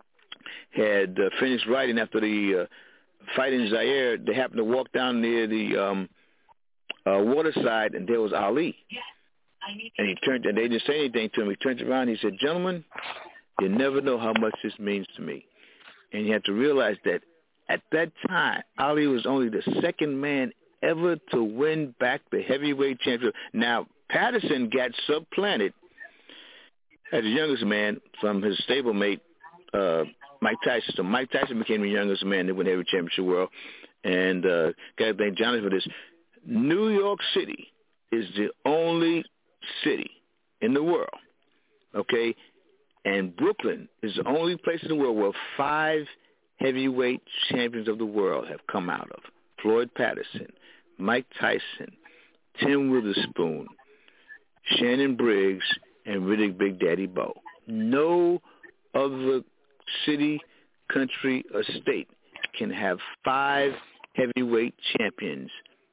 had uh, finished writing after the uh, fight in Zaire, they happened to walk down near the um, uh, waterside, and there was Ali. And he turned, and they didn't say anything to him. He turned around and he said, gentlemen, you never know how much this means to me. And you have to realize that at that time, Ali was only the second man ever to win back the heavyweight championship. Now, Patterson got supplanted as the youngest man from his stablemate, uh, Mike Tyson. So Mike Tyson became the youngest man to win heavyweight championship world. And uh, got to thank Jonathan for this. New York City is the only city in the world, okay, and Brooklyn is the only place in the world where five heavyweight champions of the world have come out of. Floyd Patterson, Mike Tyson, Tim Witherspoon, Shannon Briggs, and Riddick Big Daddy Bowe. No other city, country, or state can have five heavyweight champions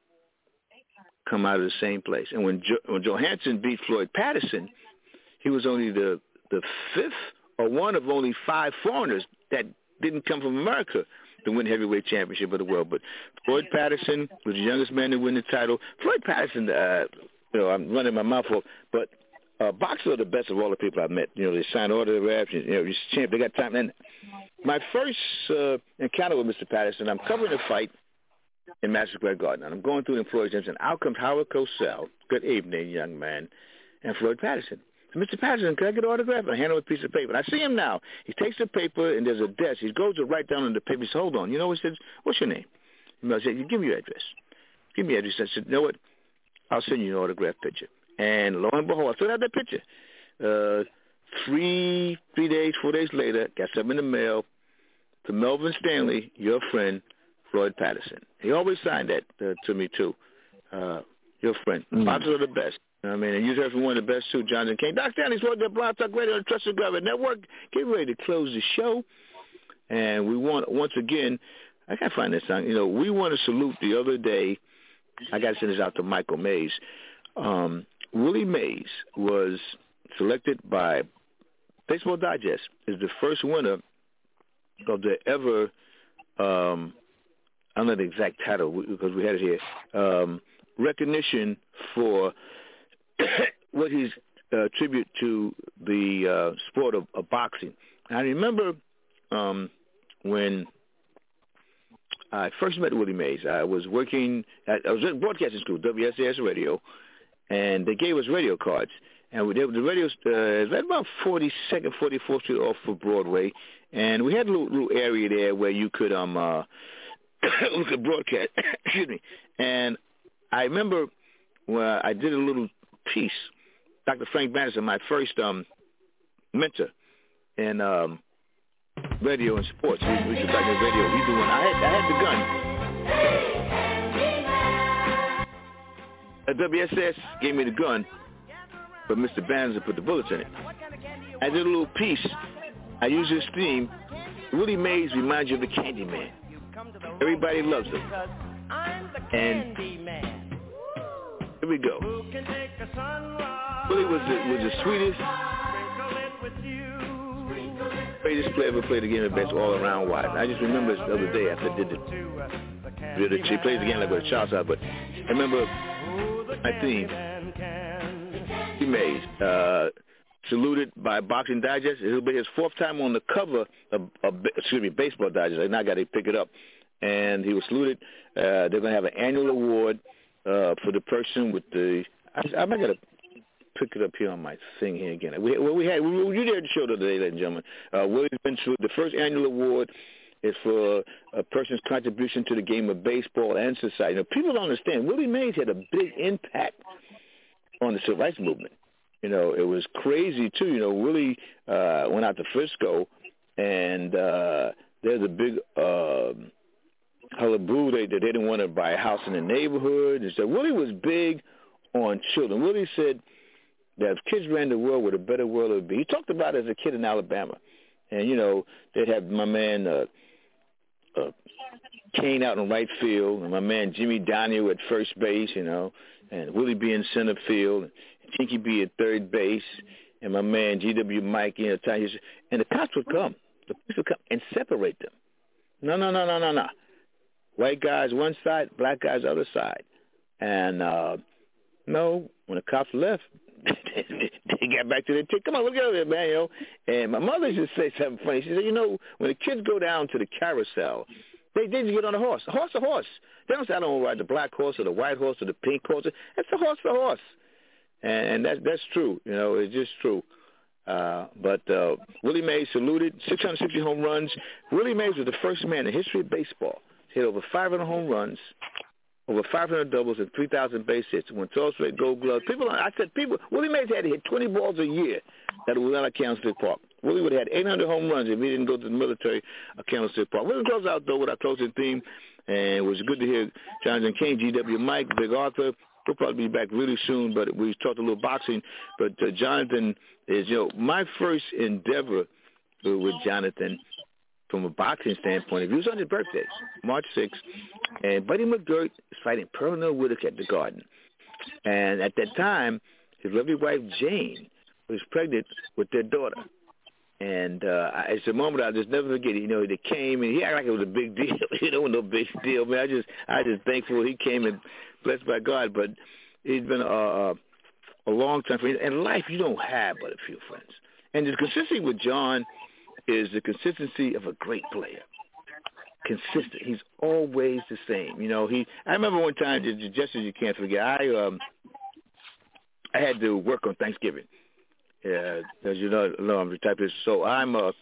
come out of the same place. And when jo- when Johansson beat Floyd Patterson, he was only the the fifth or one of only five foreigners that didn't come from America to win heavyweight championship of the world. But Floyd Patterson was the youngest man to win the title. Floyd Patterson, uh, you know, I'm running my mouth off, but uh, boxers are the best of all the people I've met. You know, they sign autographs, you know, champ, they got time. And my first uh, encounter with Mister Patterson, I'm covering a fight in Madison Square Garden, and I'm going through the employees, and out comes Howard Cosell. Good evening, young man, and Floyd Patterson. Mister Patterson, can I get an autograph? I hand him a piece of paper. And I see him now. He takes the paper, and there's a desk. He goes to write down on the paper. He says, hold on. You know, he says, what's your name? And I said, give me your address. Give me your address. I said, you know what? I'll send you an autograph picture. And lo and behold, I filled out that picture. Uh, three, three days, four days later, got something in the mail to Melvin Stanley, your friend, Floyd Patterson. He always signed that uh, to me, too. Uh, your friend. Mm. Boxers are the best. You know what I mean, and you heard from one of the best, too, Jonathan Cain. Doctor Stanley's World at Blog Talk Radio on the Trusted Government Network. Get ready to close the show. And we want, once again, I got to find this song. You know, we want to salute the other day. I got to send this out to Michael Mays. Um, Willie Mays was selected by Baseball Digest as the first winner of the ever, um, I don't know the exact title because we had it here, um, recognition for what he's uh, tribute to the uh, sport of, of boxing. I remember um, when I first met Willie Mays. I was working at, I was at broadcasting school, W S A S Radio, and they gave us radio cards. And we did the radio uh, right about forty-second, forty-fourth Street off of Broadway, and we had a little, little area there where you could um uh, look at broadcast. Excuse me. And I remember when I did a little piece. Doctor Frank Bannister, my first um mentor, and um radio and sports. We, we should back in radio. We doing. I had, I had the gun. A W S S gave me the gun, but Mister Banzer put the bullets in it. I did a little piece. I use his theme. Willie Mays reminds you of the Candy Man. Everybody loves him. And here we go. Willie was the, was the sweetest, greatest player ever played the game of baseball all around wise. I just remember this the other day after I did it. She plays the game like with a child's eye, but I remember my theme. Willie Mays, uh, saluted by Boxing Digest. It'll be his fourth time on the cover of, of excuse me, Baseball Digest. And I got to pick it up. And he was saluted. Uh, they're going to have an annual award uh, for the person with the. I, I'm not going to pick it up here on my thing here again. We, well, we had we, you did the show today, ladies and gentlemen. Uh, Willie's been saluted. The first annual award is for a person's contribution to the game of baseball and society. Now, people don't understand. Willie Mays had a big impact on the civil rights movement. You know, it was crazy, too. You know, Willie uh, went out to Frisco, and uh, there's a big uh, hullabaloo. They, they didn't want to buy a house in the neighborhood. And so Willie was big on children. Willie said that if kids ran the world, what a better world it would be. He talked about it as a kid in Alabama. And, you know, they'd have my man uh, uh, Kane out in right field, and my man Jimmy Donahue at first base, you know, and Willie be in center field, Tinky be at third base, and my man G W Mike, you know, and the cops would come. The police would come and separate them. No, no, no, no, no, no. White guys one side, black guys other side. And, uh, no, when the cops left, they got back to their tick. Come on, let's get over there, man, you know. And my mother used to say something funny. She said, you know, when the kids go down to the carousel, they, they just get on a horse. A horse, a horse. They don't say, I don't ride the black horse or the white horse or the pink horse. That's a horse, a horse. And that, that's true. You know, it's just true. Uh, but uh, Willie Mays saluted, six hundred sixty home runs. Willie Mays was the first man in the history of baseball to hit over five hundred home runs, over five hundred doubles, and three thousand base hits. Won twelve straight Gold Gloves. People, I said, people. Willie Mays had to hit twenty balls a year at Atlanta Candlestick Park. Willie would have had eight hundred home runs if he didn't go to the military at Candlestick Park. We're going to close out, though, with our closing theme. And it was good to hear Jonathan King, G W Mike, Big Arthur. We'll probably be back really soon, but we talked a little boxing. But uh, Jonathan is, you know, my first endeavor with Jonathan from a boxing standpoint. If he was on his birthday, March sixth, and Buddy McGirt is fighting Pearl Whitaker at the Garden. And at that time, his lovely wife, Jane, was pregnant with their daughter. And uh, it's a moment I'll just never forget. You know, they came, and he acted like it was a big deal. You know, no big deal, man. I just, I just thankful he came and blessed by God. But it's been a, a, a long time for me. And life, you don't have but a few friends. And the consistency with John is the consistency of a great player. Consistent. He's always the same. You know, he. I remember one time, just, just as you can't forget, I um, I had to work on Thanksgiving. Yeah, as you know, I'm the type of, so I'm, uh,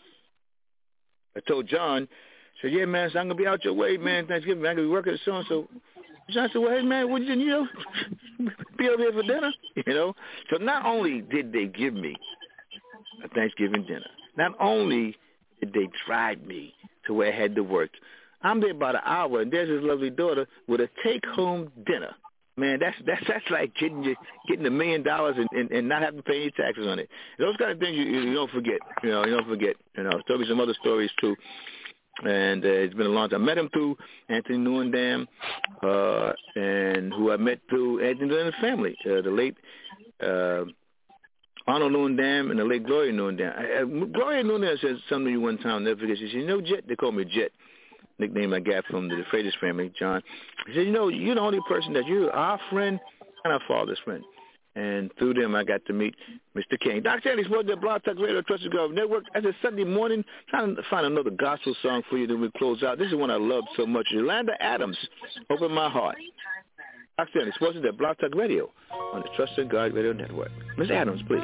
I told John, I said, yeah, man, so I'm going to be out your way, man, Thanksgiving, I'm going to be working at so-and-so. John said, well, hey, man, what you, you know, be over here for dinner, you know? So not only did they give me a Thanksgiving dinner, not only did they drive me to where I had to work, I'm there about an hour, and there's his lovely daughter with a take-home dinner. Man, that's that's that's like getting you getting a million dollars and, and, and not having to pay any taxes on it. Those kind of things you, you don't forget. You know, you don't forget. You know, told me some other stories too. And uh, it's been a long time. I met him through Anthony Newendam, uh, and who I met through Anthony Newendam's family, uh, the late uh, Arnold Newendam and the late Gloria Newendam. Uh, Gloria Newendam said something to you one time, I'll never forget. She said, you know, Jet, they call me Jet. Nickname I got from the Freitas family, John. He said, you know, you're the only person that you're our friend and our father's friend. And through them, I got to meet Mister King. Doctor Andy Sports, that Blog Talk Radio, Trusted Gov Network. As a Sunday morning, trying to find another gospel song for you, then we close out. This is one I love so much. Yolanda Adams, Open My Heart. Doctor Andy Sports, that Blog Talk Radio on the Trusted God Radio Network. Miss Adams, please.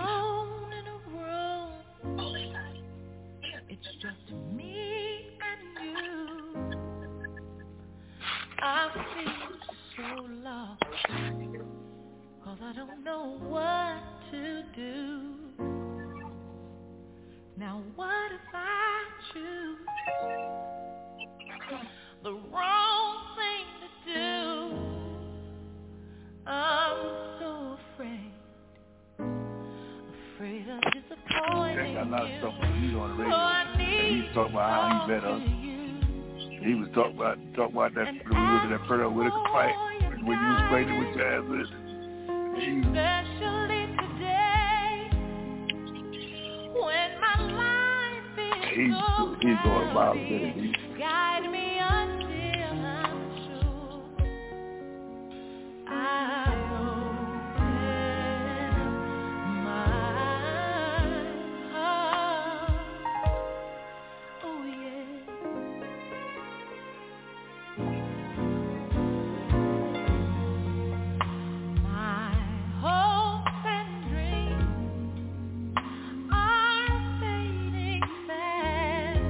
It's just me and you. I feel so lost, 'cause I don't know what to do. Now what if I choose got a lot of stuff on the on the radio. And he was talking about how he met us. He was talking about talking about that we went to that Pearl Whitaker fight when you was playing with Jazz. Especially today, when my life is he's, so he's going wild with it. guide me until I'm sure I open my heart. Oh yeah. My hopes and dreams are fading fast.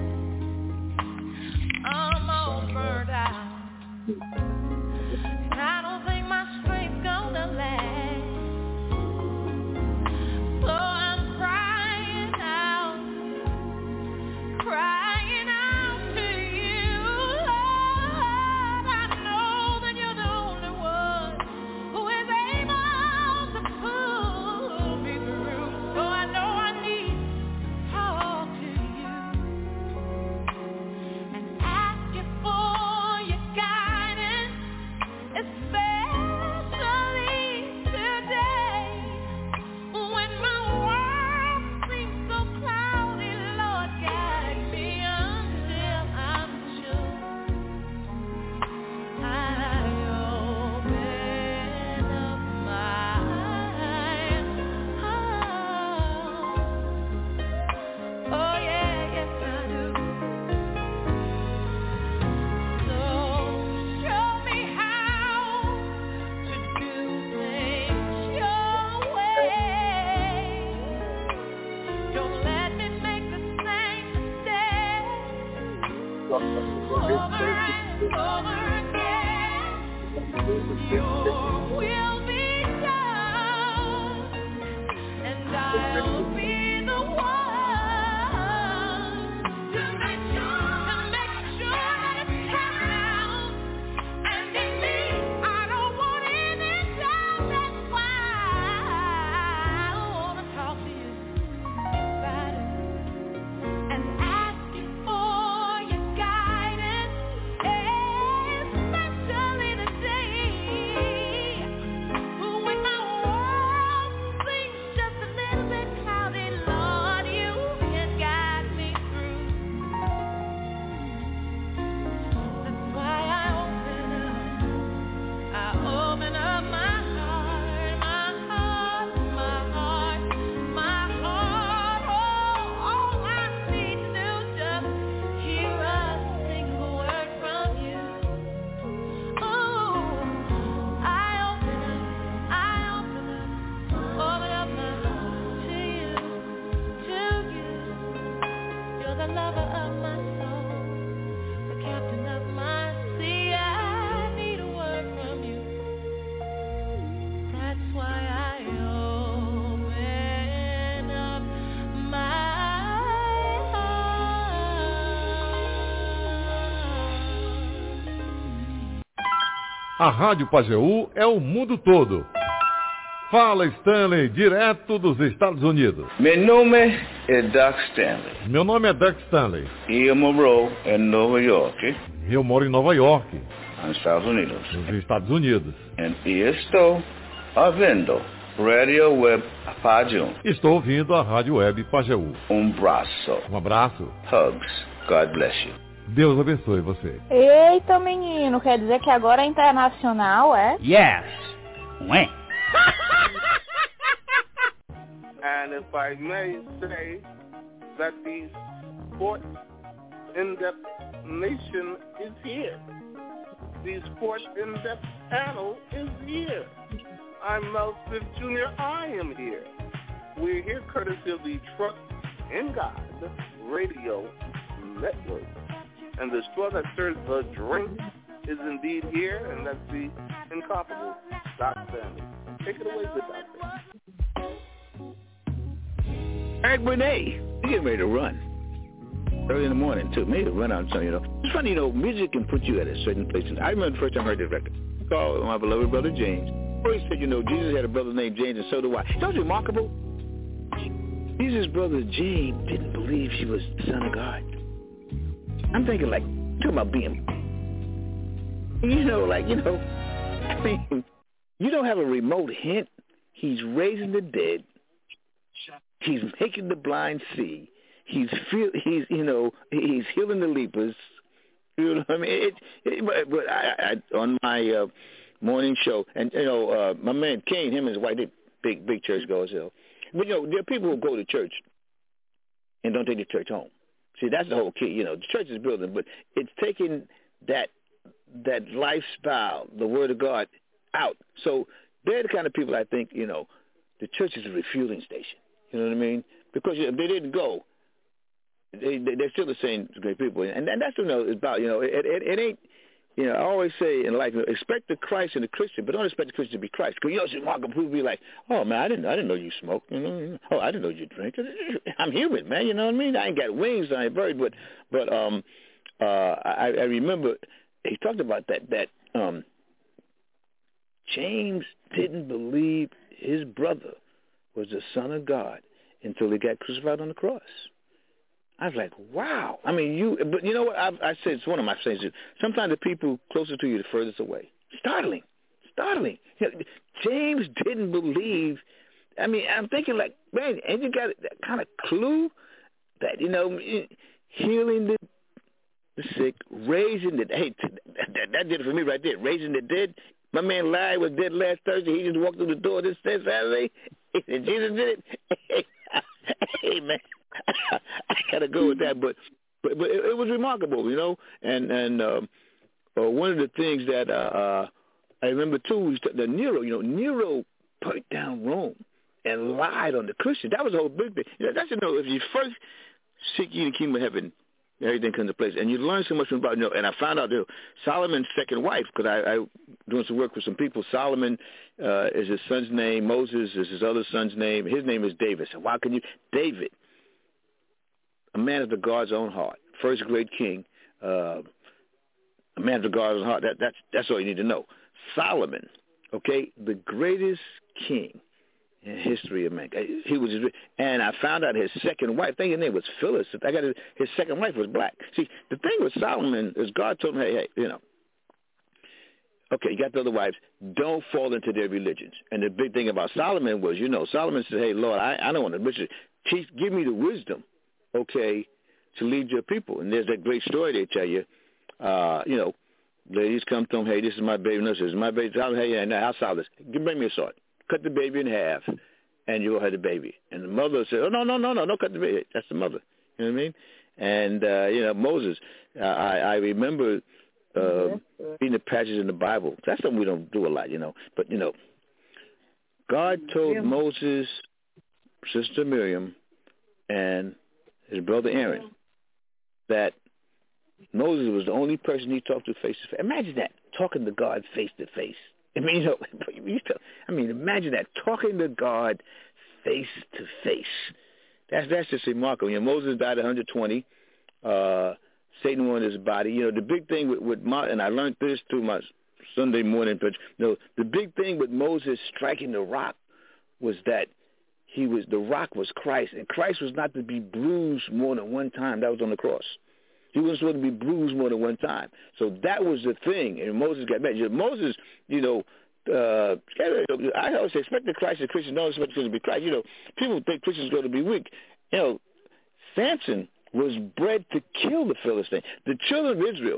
I'm all burned out, and I don't think my strength's gonna last. So I'm crying out, crying out to you, Lord. I know that you're the only one who is able to pull me through. So I know I need to talk to you and ask you for your guidance, especially today when my world seems so cloudy. Lord, guide me until I'm sure I open up my heart. Oh yeah, yes I do. So show me how to do things your way. Don't let me make the same mistake over and over again. Your will be done, and I'll be the one to make sure, to make sure that it's carried out. And in me, I don't want any doubt. That's why I want to talk to you about it and ask you for your guidance, especially today when my world seems just a little bit cloudy. Lord, you can guide me through. That's why I open up, I open up my heart, my heart, my heart, my heart. Oh, all I need to do is just hear a single word from you. Oh, I open up, I open up, open up my heart to you, to you. You're the lover of my soul, the captain of my sea. I need a word from you. That's why I open up my heart. A Rádio Pajeú é o mundo todo. Fala, Stanley, direto dos Estados Unidos. Meu nome é Doug Stanley. Meu nome é Doug Stanley. E eu moro em Nova York, Eu moro em Nova York, nos Estados Unidos. nos Estados Unidos. E estou ouvindo Radio Web Pajeú. Estou ouvindo a Rádio Web Pajeú. Um abraço. Um abraço. Hugs. God bless you. Deus abençoe você. Eita, menino, quer dizer que agora é internacional, é? Yes. Ué. And if I may say that the Sports In-Depth Nation is here. The Sports In-Depth panel is here. I'm Mel Smith Junior I am here. We're here courtesy of the Trust in God Radio Network. And the straw that stirs the drink is indeed here, and that's the incomparable Doc Stanley. Take it away, good doctor. Eric Benet, he's getting ready to run. Early in the morning, too. Maybe run out, you know. It's funny, you know, music can put you at a certain place. I remember the first time I heard this record. I called my beloved brother James. He said, you know, Jesus had a brother named James, and so do I. That was remarkable. Jesus' brother James didn't believe she was the Son of God. I'm thinking like, talking about being, you know, like, you know, I mean, you don't have a remote hint. He's raising the dead. He's making the blind see. He's feel. He's you know. He's healing the lepers. You know what I mean? It, it, but but I, I on my uh, morning show, and you know, uh, my man Kane, him and his wife, they big big church goers. You know. But you know, there are people who go to church and don't take the church home. See, that's the whole key. You know, the church is building, but it's taking that that lifestyle, the Word of God, out. So they're the kind of people I think, you know, the church is a refueling station. You know what I mean? Because if they didn't go, they, they, they're still the same great people. And, and that's what you know, it's about. You know, it, it, it ain't, you know, I always say in life, you know, expect the Christ and the Christian, but don't expect the Christian to be Christ. Because, you know, some Mark people be like, oh, man, I didn't I didn't know you smoked. You know? Oh, I didn't know you drink. I'm human, man. You know what I mean? I ain't got wings. I ain't bird. But, but um, uh, I, I remember he talked about that, that um, James didn't believe his brother was the Son of God until he got crucified on the cross. I was like, wow. I mean, you, but you know what? I, I said, it's one of my sayings. Sometimes the people closer to you, the furthest away. Startling. Startling. You know, James didn't believe. I mean, I'm thinking like, man, ain't you got that kind of clue that, you know, healing the, the sick, raising the, hey, that, that did it for me right there, raising the dead. My man Larry was dead last Thursday. He just walked through the door this Saturday. And Jesus did it. Hey, man, I gotta go with that. But but, but it, it was remarkable, you know. And and um, uh, one of the things that uh, uh, I remember too was the Nero. You know, Nero put down Rome and lied on the Christians. That was the whole big thing. You know, that's you know, if you first seek ye the kingdom of heaven, everything comes into place. And you learn so much about, you know, and I found out that Solomon's second wife, because I, I doing some work with some people, Solomon uh, is his son's name, Moses is his other son's name, his name is David. So why can you, David, a man after God's own heart, first great king, uh, a man after God's own heart, that, that's, that's all you need to know. Solomon, okay, the greatest king in history of man. He was, and I found out his second wife, I think her name was Phyllis. I got his, his second wife was black. See, the thing with Solomon is God told him, hey, hey, you know, okay, you got the other wives, don't fall into their religions. And the big thing about Solomon was, you know, Solomon said, hey, Lord, I, I don't want to, teach, give me the wisdom, okay, to lead your people. And there's that great story they tell you, uh, you know, ladies come to him, hey, this is my baby, no, this is my baby, hey, and I'll solve this. Bring me a sword. Cut the baby in half, and you'll have the baby. And the mother said, oh, no, no, no, no, don't cut the baby. That's the mother. You know what I mean? And, uh, you know, Moses, uh, I, I remember uh, reading the passages in the Bible. That's something we don't do a lot, you know. But, you know, God told yeah. Moses, Sister Miriam, and his brother Aaron that Moses was the only person he talked to face to face. Imagine that, talking to God face to face. I mean, you know, I mean, imagine that, talking to God face to face. That's that's just remarkable. You know, Moses died at one hundred twenty. Uh, Satan wanted his body. You know, the big thing with, with my, and I learned this through my Sunday morning, but you know, the big thing with Moses striking the rock was that he was the rock was Christ, and Christ was not to be bruised more than one time. That was on the cross. He wasn't supposed to be bruised more than one time. So that was the thing. And Moses got mad. Moses, you know, uh, I always say, expect the Christ and Christians, don't expect Christians to be Christ. You know, people think Christians are going to be weak. You know, Samson was bred to kill the Philistine. The children of Israel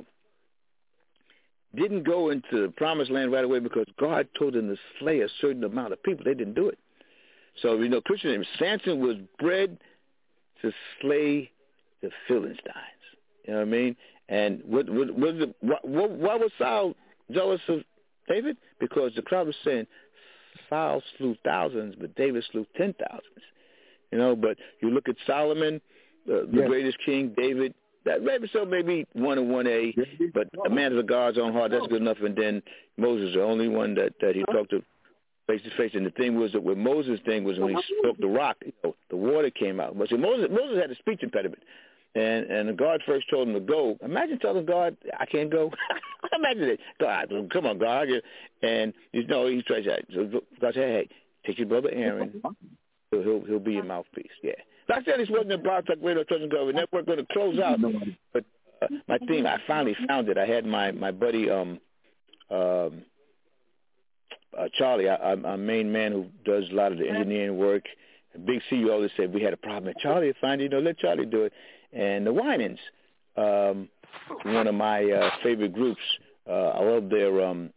didn't go into the promised land right away because God told them to slay a certain amount of people. They didn't do it. So, you know, Christian, Samson was bred to slay the Philistines. You know what I mean? And what, what, what, what, what, why was Saul jealous of David? Because the crowd was saying Saul slew thousands, but David slew ten thousands. You know, but you look at Solomon, uh, the yes. greatest king, David, that maybe so maybe one and one A, but a man of God's own heart, that's good enough. And then Moses, the only one that, that he talked to face to face. And the thing was that with Moses' thing was when he spoke the rock, you know, the water came out. But see, Moses, Moses had a speech impediment. And and God first told him to go. Imagine telling God, I can't go. Imagine it. God, come on, God. And, you know, he tries that. So God said, hey, take your brother Aaron, he'll he'll, he'll be your mouthpiece. Yeah. Doctor Ellis wasn't a Blog Talk Radio Trust and Government Network. Going to close out, but uh, my theme, I finally found it. I had my my buddy um um uh, Charlie, our, our main man who does a lot of the engineering work. Big C, you always said we had a problem. And Charlie, find you know, let Charlie do it. And the Winans, um, one of my uh, favorite groups. Uh, I love their um,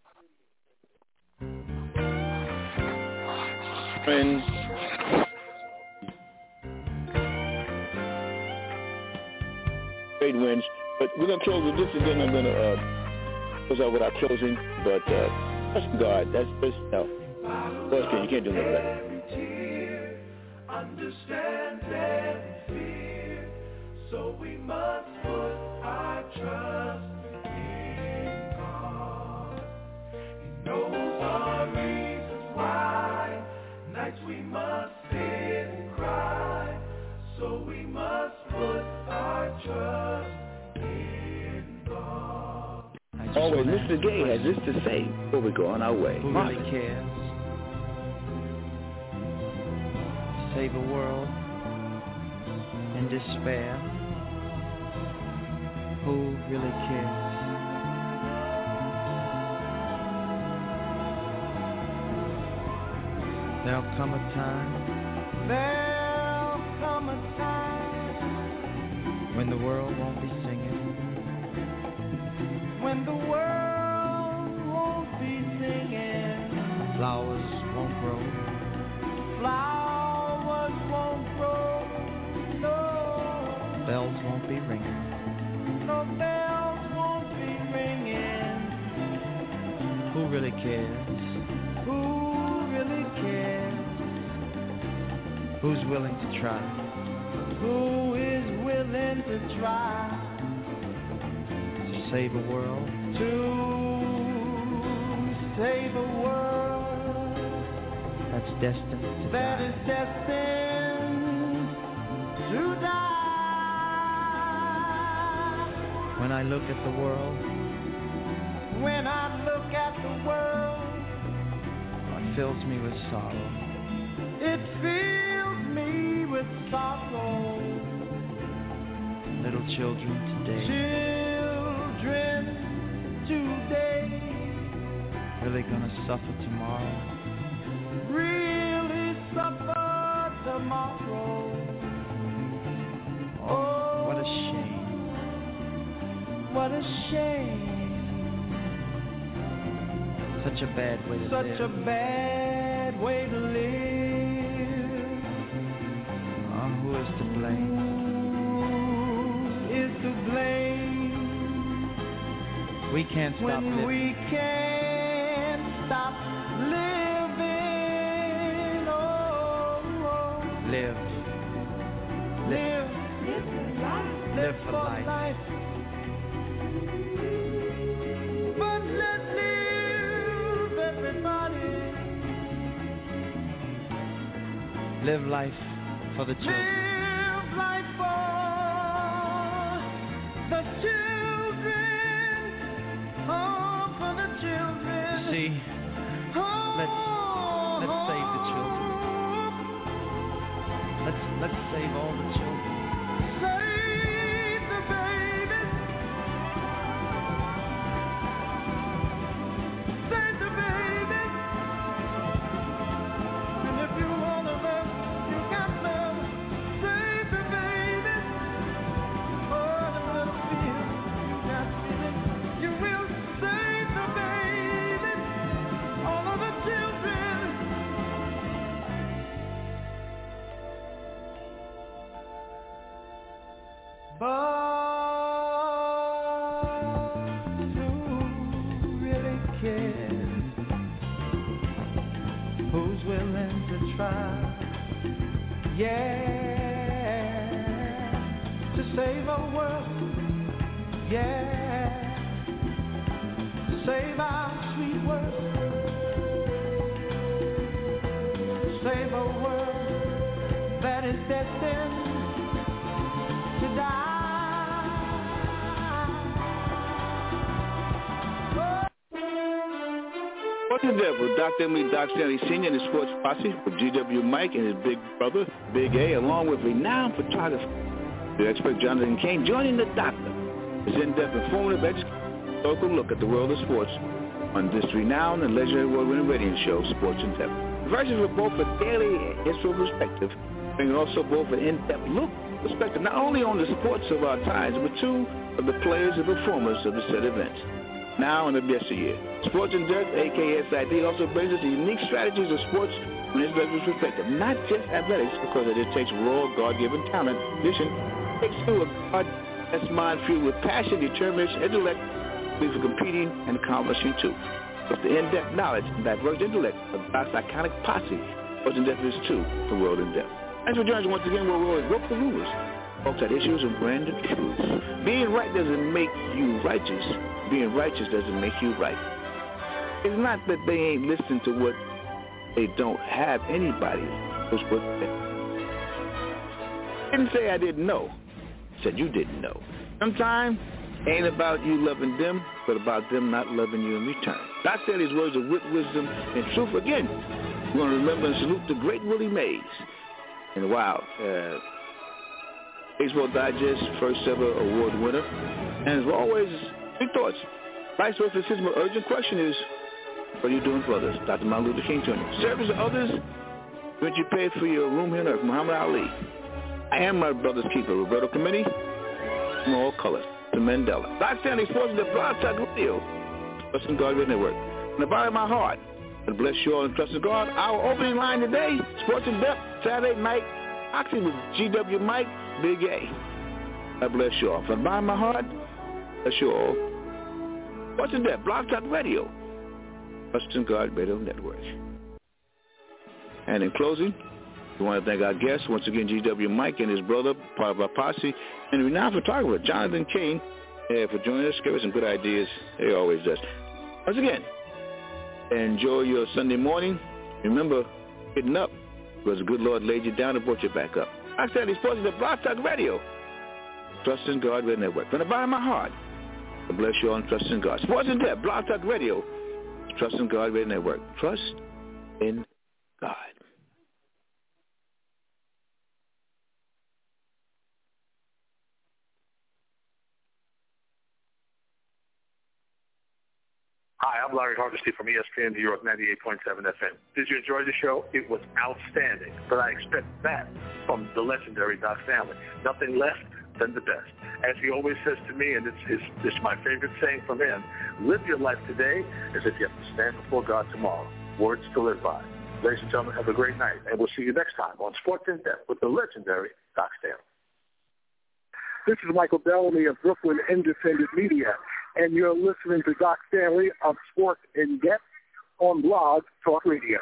friends. Great wins. But we're gonna close with this, and then I'm gonna uh, close out with our closing. But uh, trust God. That's just no. You can't do no better. Understands every fear, so we must put our trust in God. He knows our reasons why, nights we must sit and cry, so we must put our trust in God. Always, Mister Gay has this to say before we go on our way. Who really cares? Save a world in despair. Who really cares? There'll come a time, there'll come a time when the world won't be singing, when the world won't be singing, flowers won't grow, flowers bells won't be ringing. No bells won't be ringing. Who really cares? Who really cares? Who's willing to try? Who is willing to try to save a world? To save a world that's destined to that die. is destined to die. When I look at the world, when I look at the world, it fills me with sorrow. It fills me with sorrow. Little children today, children today, really gonna suffer tomorrow. Really suffer tomorrow. Oh, what a shame. What a shame. Such a bad way to Such live. Such a bad way to live. Oh, who is to blame? Who is to blame? We can't stop when living. We can't stop living. Oh, oh. Live. Live. Live for life. Live for life. life. But let's live, everybody. Live life for the children. Live life for the children. Oh, for the children. See, oh, let's let's save the children. Let's let's save all the children. Save the babies. Save the babies. And if you want to love, you got love. Save the babies. Oh, the little feel you got feeling. You will save the babies. All of the children. But who really cares? Who's willing to try? Yeah, to save our world. Yeah, to save our sweet world. Save a world that is destined to die. Sports in Depth with Doctor Emily Doc Stanley Senior and his sports posse with G W Mike and his big brother, Big A, along with renowned photographer, the expert Jonathan Kane, joining the doctor. His in-depth, informative, educational local look at the world of sports on this renowned and legendary award-winning radio show, Sports in Depth. The versions were both a daily and historical perspective, bringing also both an in-depth look perspective not only on the sports of our times, but two of the players and performers of the said events. Now and of yesteryear. Sports in Depth, a k a. S I D, also brings us the unique strategies of sports from his level perspective. Not just athletics, because it takes raw, God-given talent. In addition, it takes through a God-blessed mind filled with passion, determination, intellect, for competing and accomplishing too. With the in-depth knowledge and diverse intellect of Doc's iconic posse, Sports in Depth is too the world in depth. Thanks for joining us once again where we always broke the rules. Folks had issues and branded truths. Being right doesn't make you righteous. Being righteous doesn't make you right. It's not that they ain't listening to what they don't have anybody who's with them. I didn't say I didn't know. I said you didn't know. Sometimes it ain't about you loving them, but about them not loving you in return. Doc said these words of wit, wisdom, and truth. Again, we want to remember and salute the great Willie Mays. And wow, uh, Baseball Digest first ever award winner. And as always, big thoughts. Vice President says my urgent question is, what are you doing for others? Doctor Martin Luther King Junior Service to others, what you pay for your room here on earth? Muhammad Ali. I am my brother's keeper. Roberto Clemente, small colors. To Mandela. Doc Stanley Sports, the Blog Talk Radio. Trust in God Radio Network. In the bottom of my heart, and bless you all and trust in God. Our opening line today, Sports in Depth, Saturday night, Oxy with G W Mike, Big A. I bless you all. From the bottom of my heart, bless you all. Sports in Depth, Blog Talk Radio. Trust in God Radio Network. And in closing, we want to thank our guests, once again, G W Mike and his brother, part of our posse, and renowned photographer, Jonathan Kane, uh, for joining us, give us some good ideas. He always does. Once again, enjoy your Sunday morning. Remember, getting up because the good Lord laid you down and brought you back up. I said he's supposed to Blog Talk Radio. Trust in God Radio Network. From the bottom of my heart, I bless you all and trust in God. Sports in Depth, Blog Talk Radio. Trust in God Radio Network. Trust in God. Hi, I'm Larry Hardesty from E S P N New York ninety-eight point seven F M. Did you enjoy the show? It was outstanding, but I expect that from the legendary Doc Stanley. Nothing less than the best. As he always says to me, and it's, it's, it's my favorite saying from him, live your life today as if you have to stand before God tomorrow. Words to live by. Ladies and gentlemen, have a great night, and we'll see you next time on Sports in Depth with the legendary Doc Stanley. This is Michael Bellamy of Brooklyn Independent Media, and you're listening to Doc Stanley of Sports in Depth on Blog Talk Radio.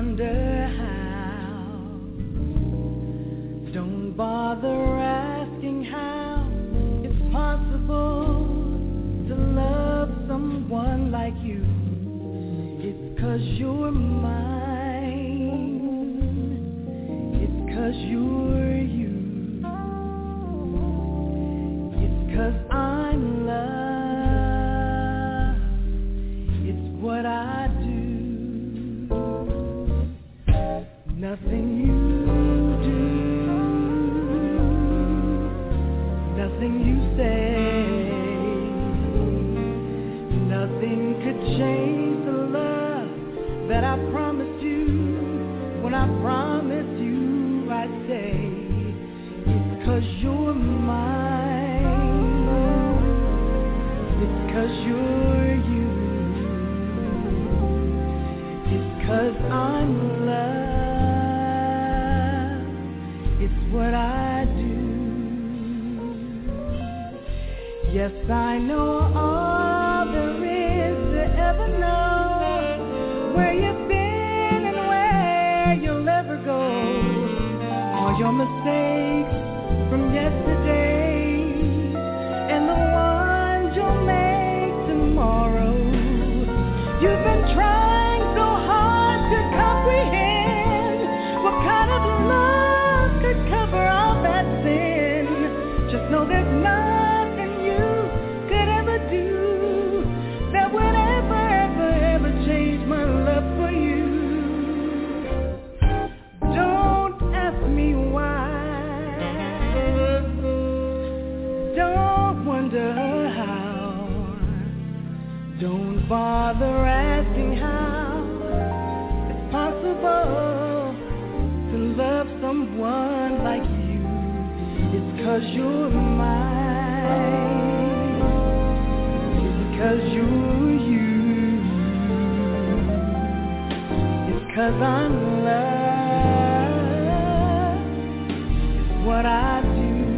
wonder how. Don't bother asking how it's possible to love someone like you. It's 'cause you're mine. It's 'cause you're you. It's 'cause I'm love. It's what I do. Nothing you do, nothing you say, nothing could change the love that I promised you. When I promised you I'd stay. It's 'cause you're mine. It's 'cause you're you. It's 'cause I'm love. What I do. Yes, I know all there is to ever know, where you've been and where you'll ever go, all your mistakes from yesterday and the ones you'll make tomorrow. You've been trying so hard to comprehend what kind of love could cover all that sin. Just know there's nothing you could ever do that would ever, ever, ever change my love for you. Don't ask me why. Don't wonder how. Don't bother asking how it's possible to love someone like you. It's 'cause you're mine. It's 'cause you're you. It's 'cause I'm love. It's what I do.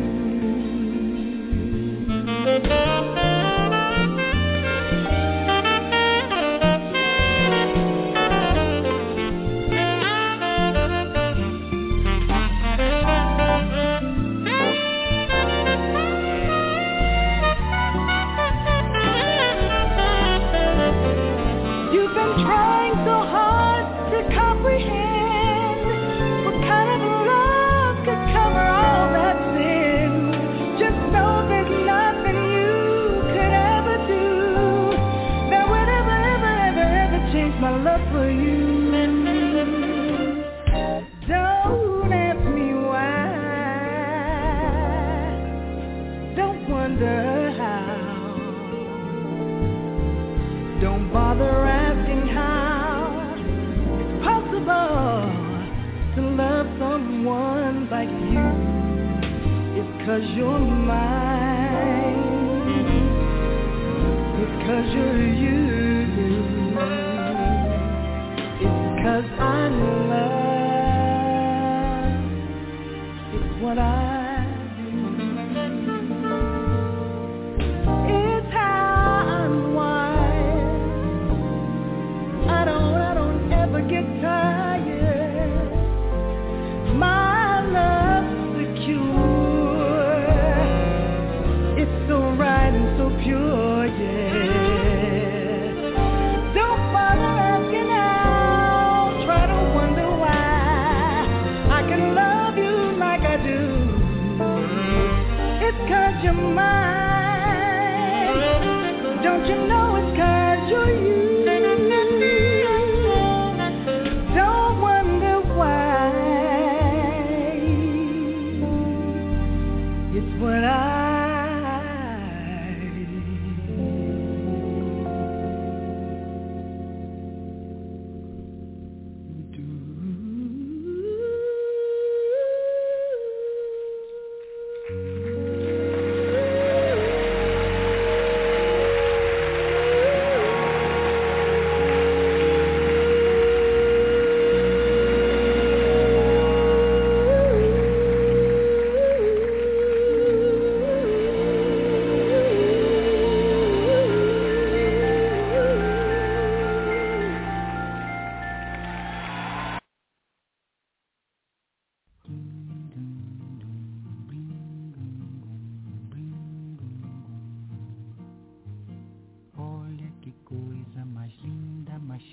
Like you, it's 'cause you're mine. It's 'cause you're you. It's 'cause I'm love. It's what I do. It's how I'm wired. I don't, I don't ever get tired. My pure, yeah. Don't bother asking out. Try to wonder why I can love you like I do. It's 'cause you're mine. Don't you know it's 'cause you're you. Don't wonder why. It's what I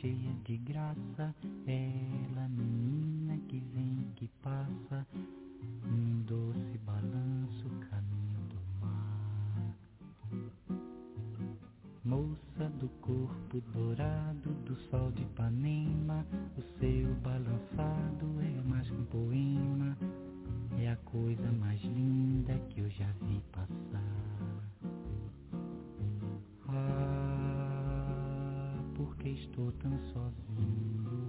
cheia de graça, ela, menina que vem, que passa, num doce balanço, caminho do mar. Moça do corpo dourado do sol de Ipanema, o seu balançado é mais que um poema, é a coisa mais linda que eu já vi passar. Ah, porque estou tão sozinho.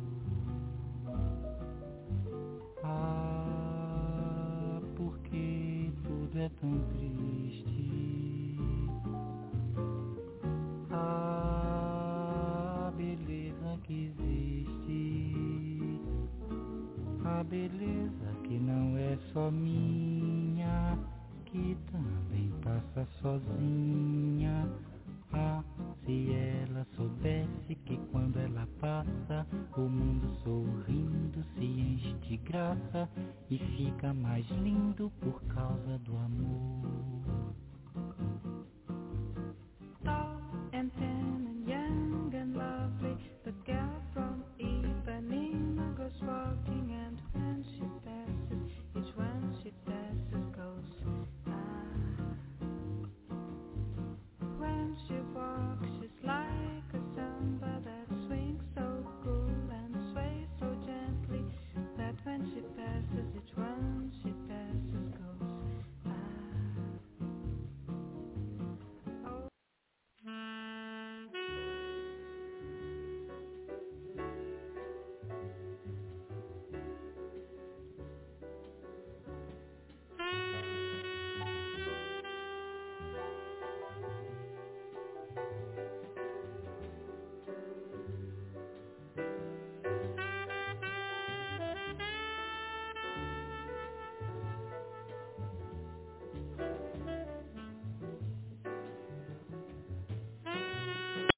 Ah, porque tudo é tão triste. Ah, beleza que existe. A beleza que não é só minha, que também passa sozinha. Ah, se ela soubesse que quando ela passa, o mundo sorrindo se enche de graça e fica mais lindo por causa do amor.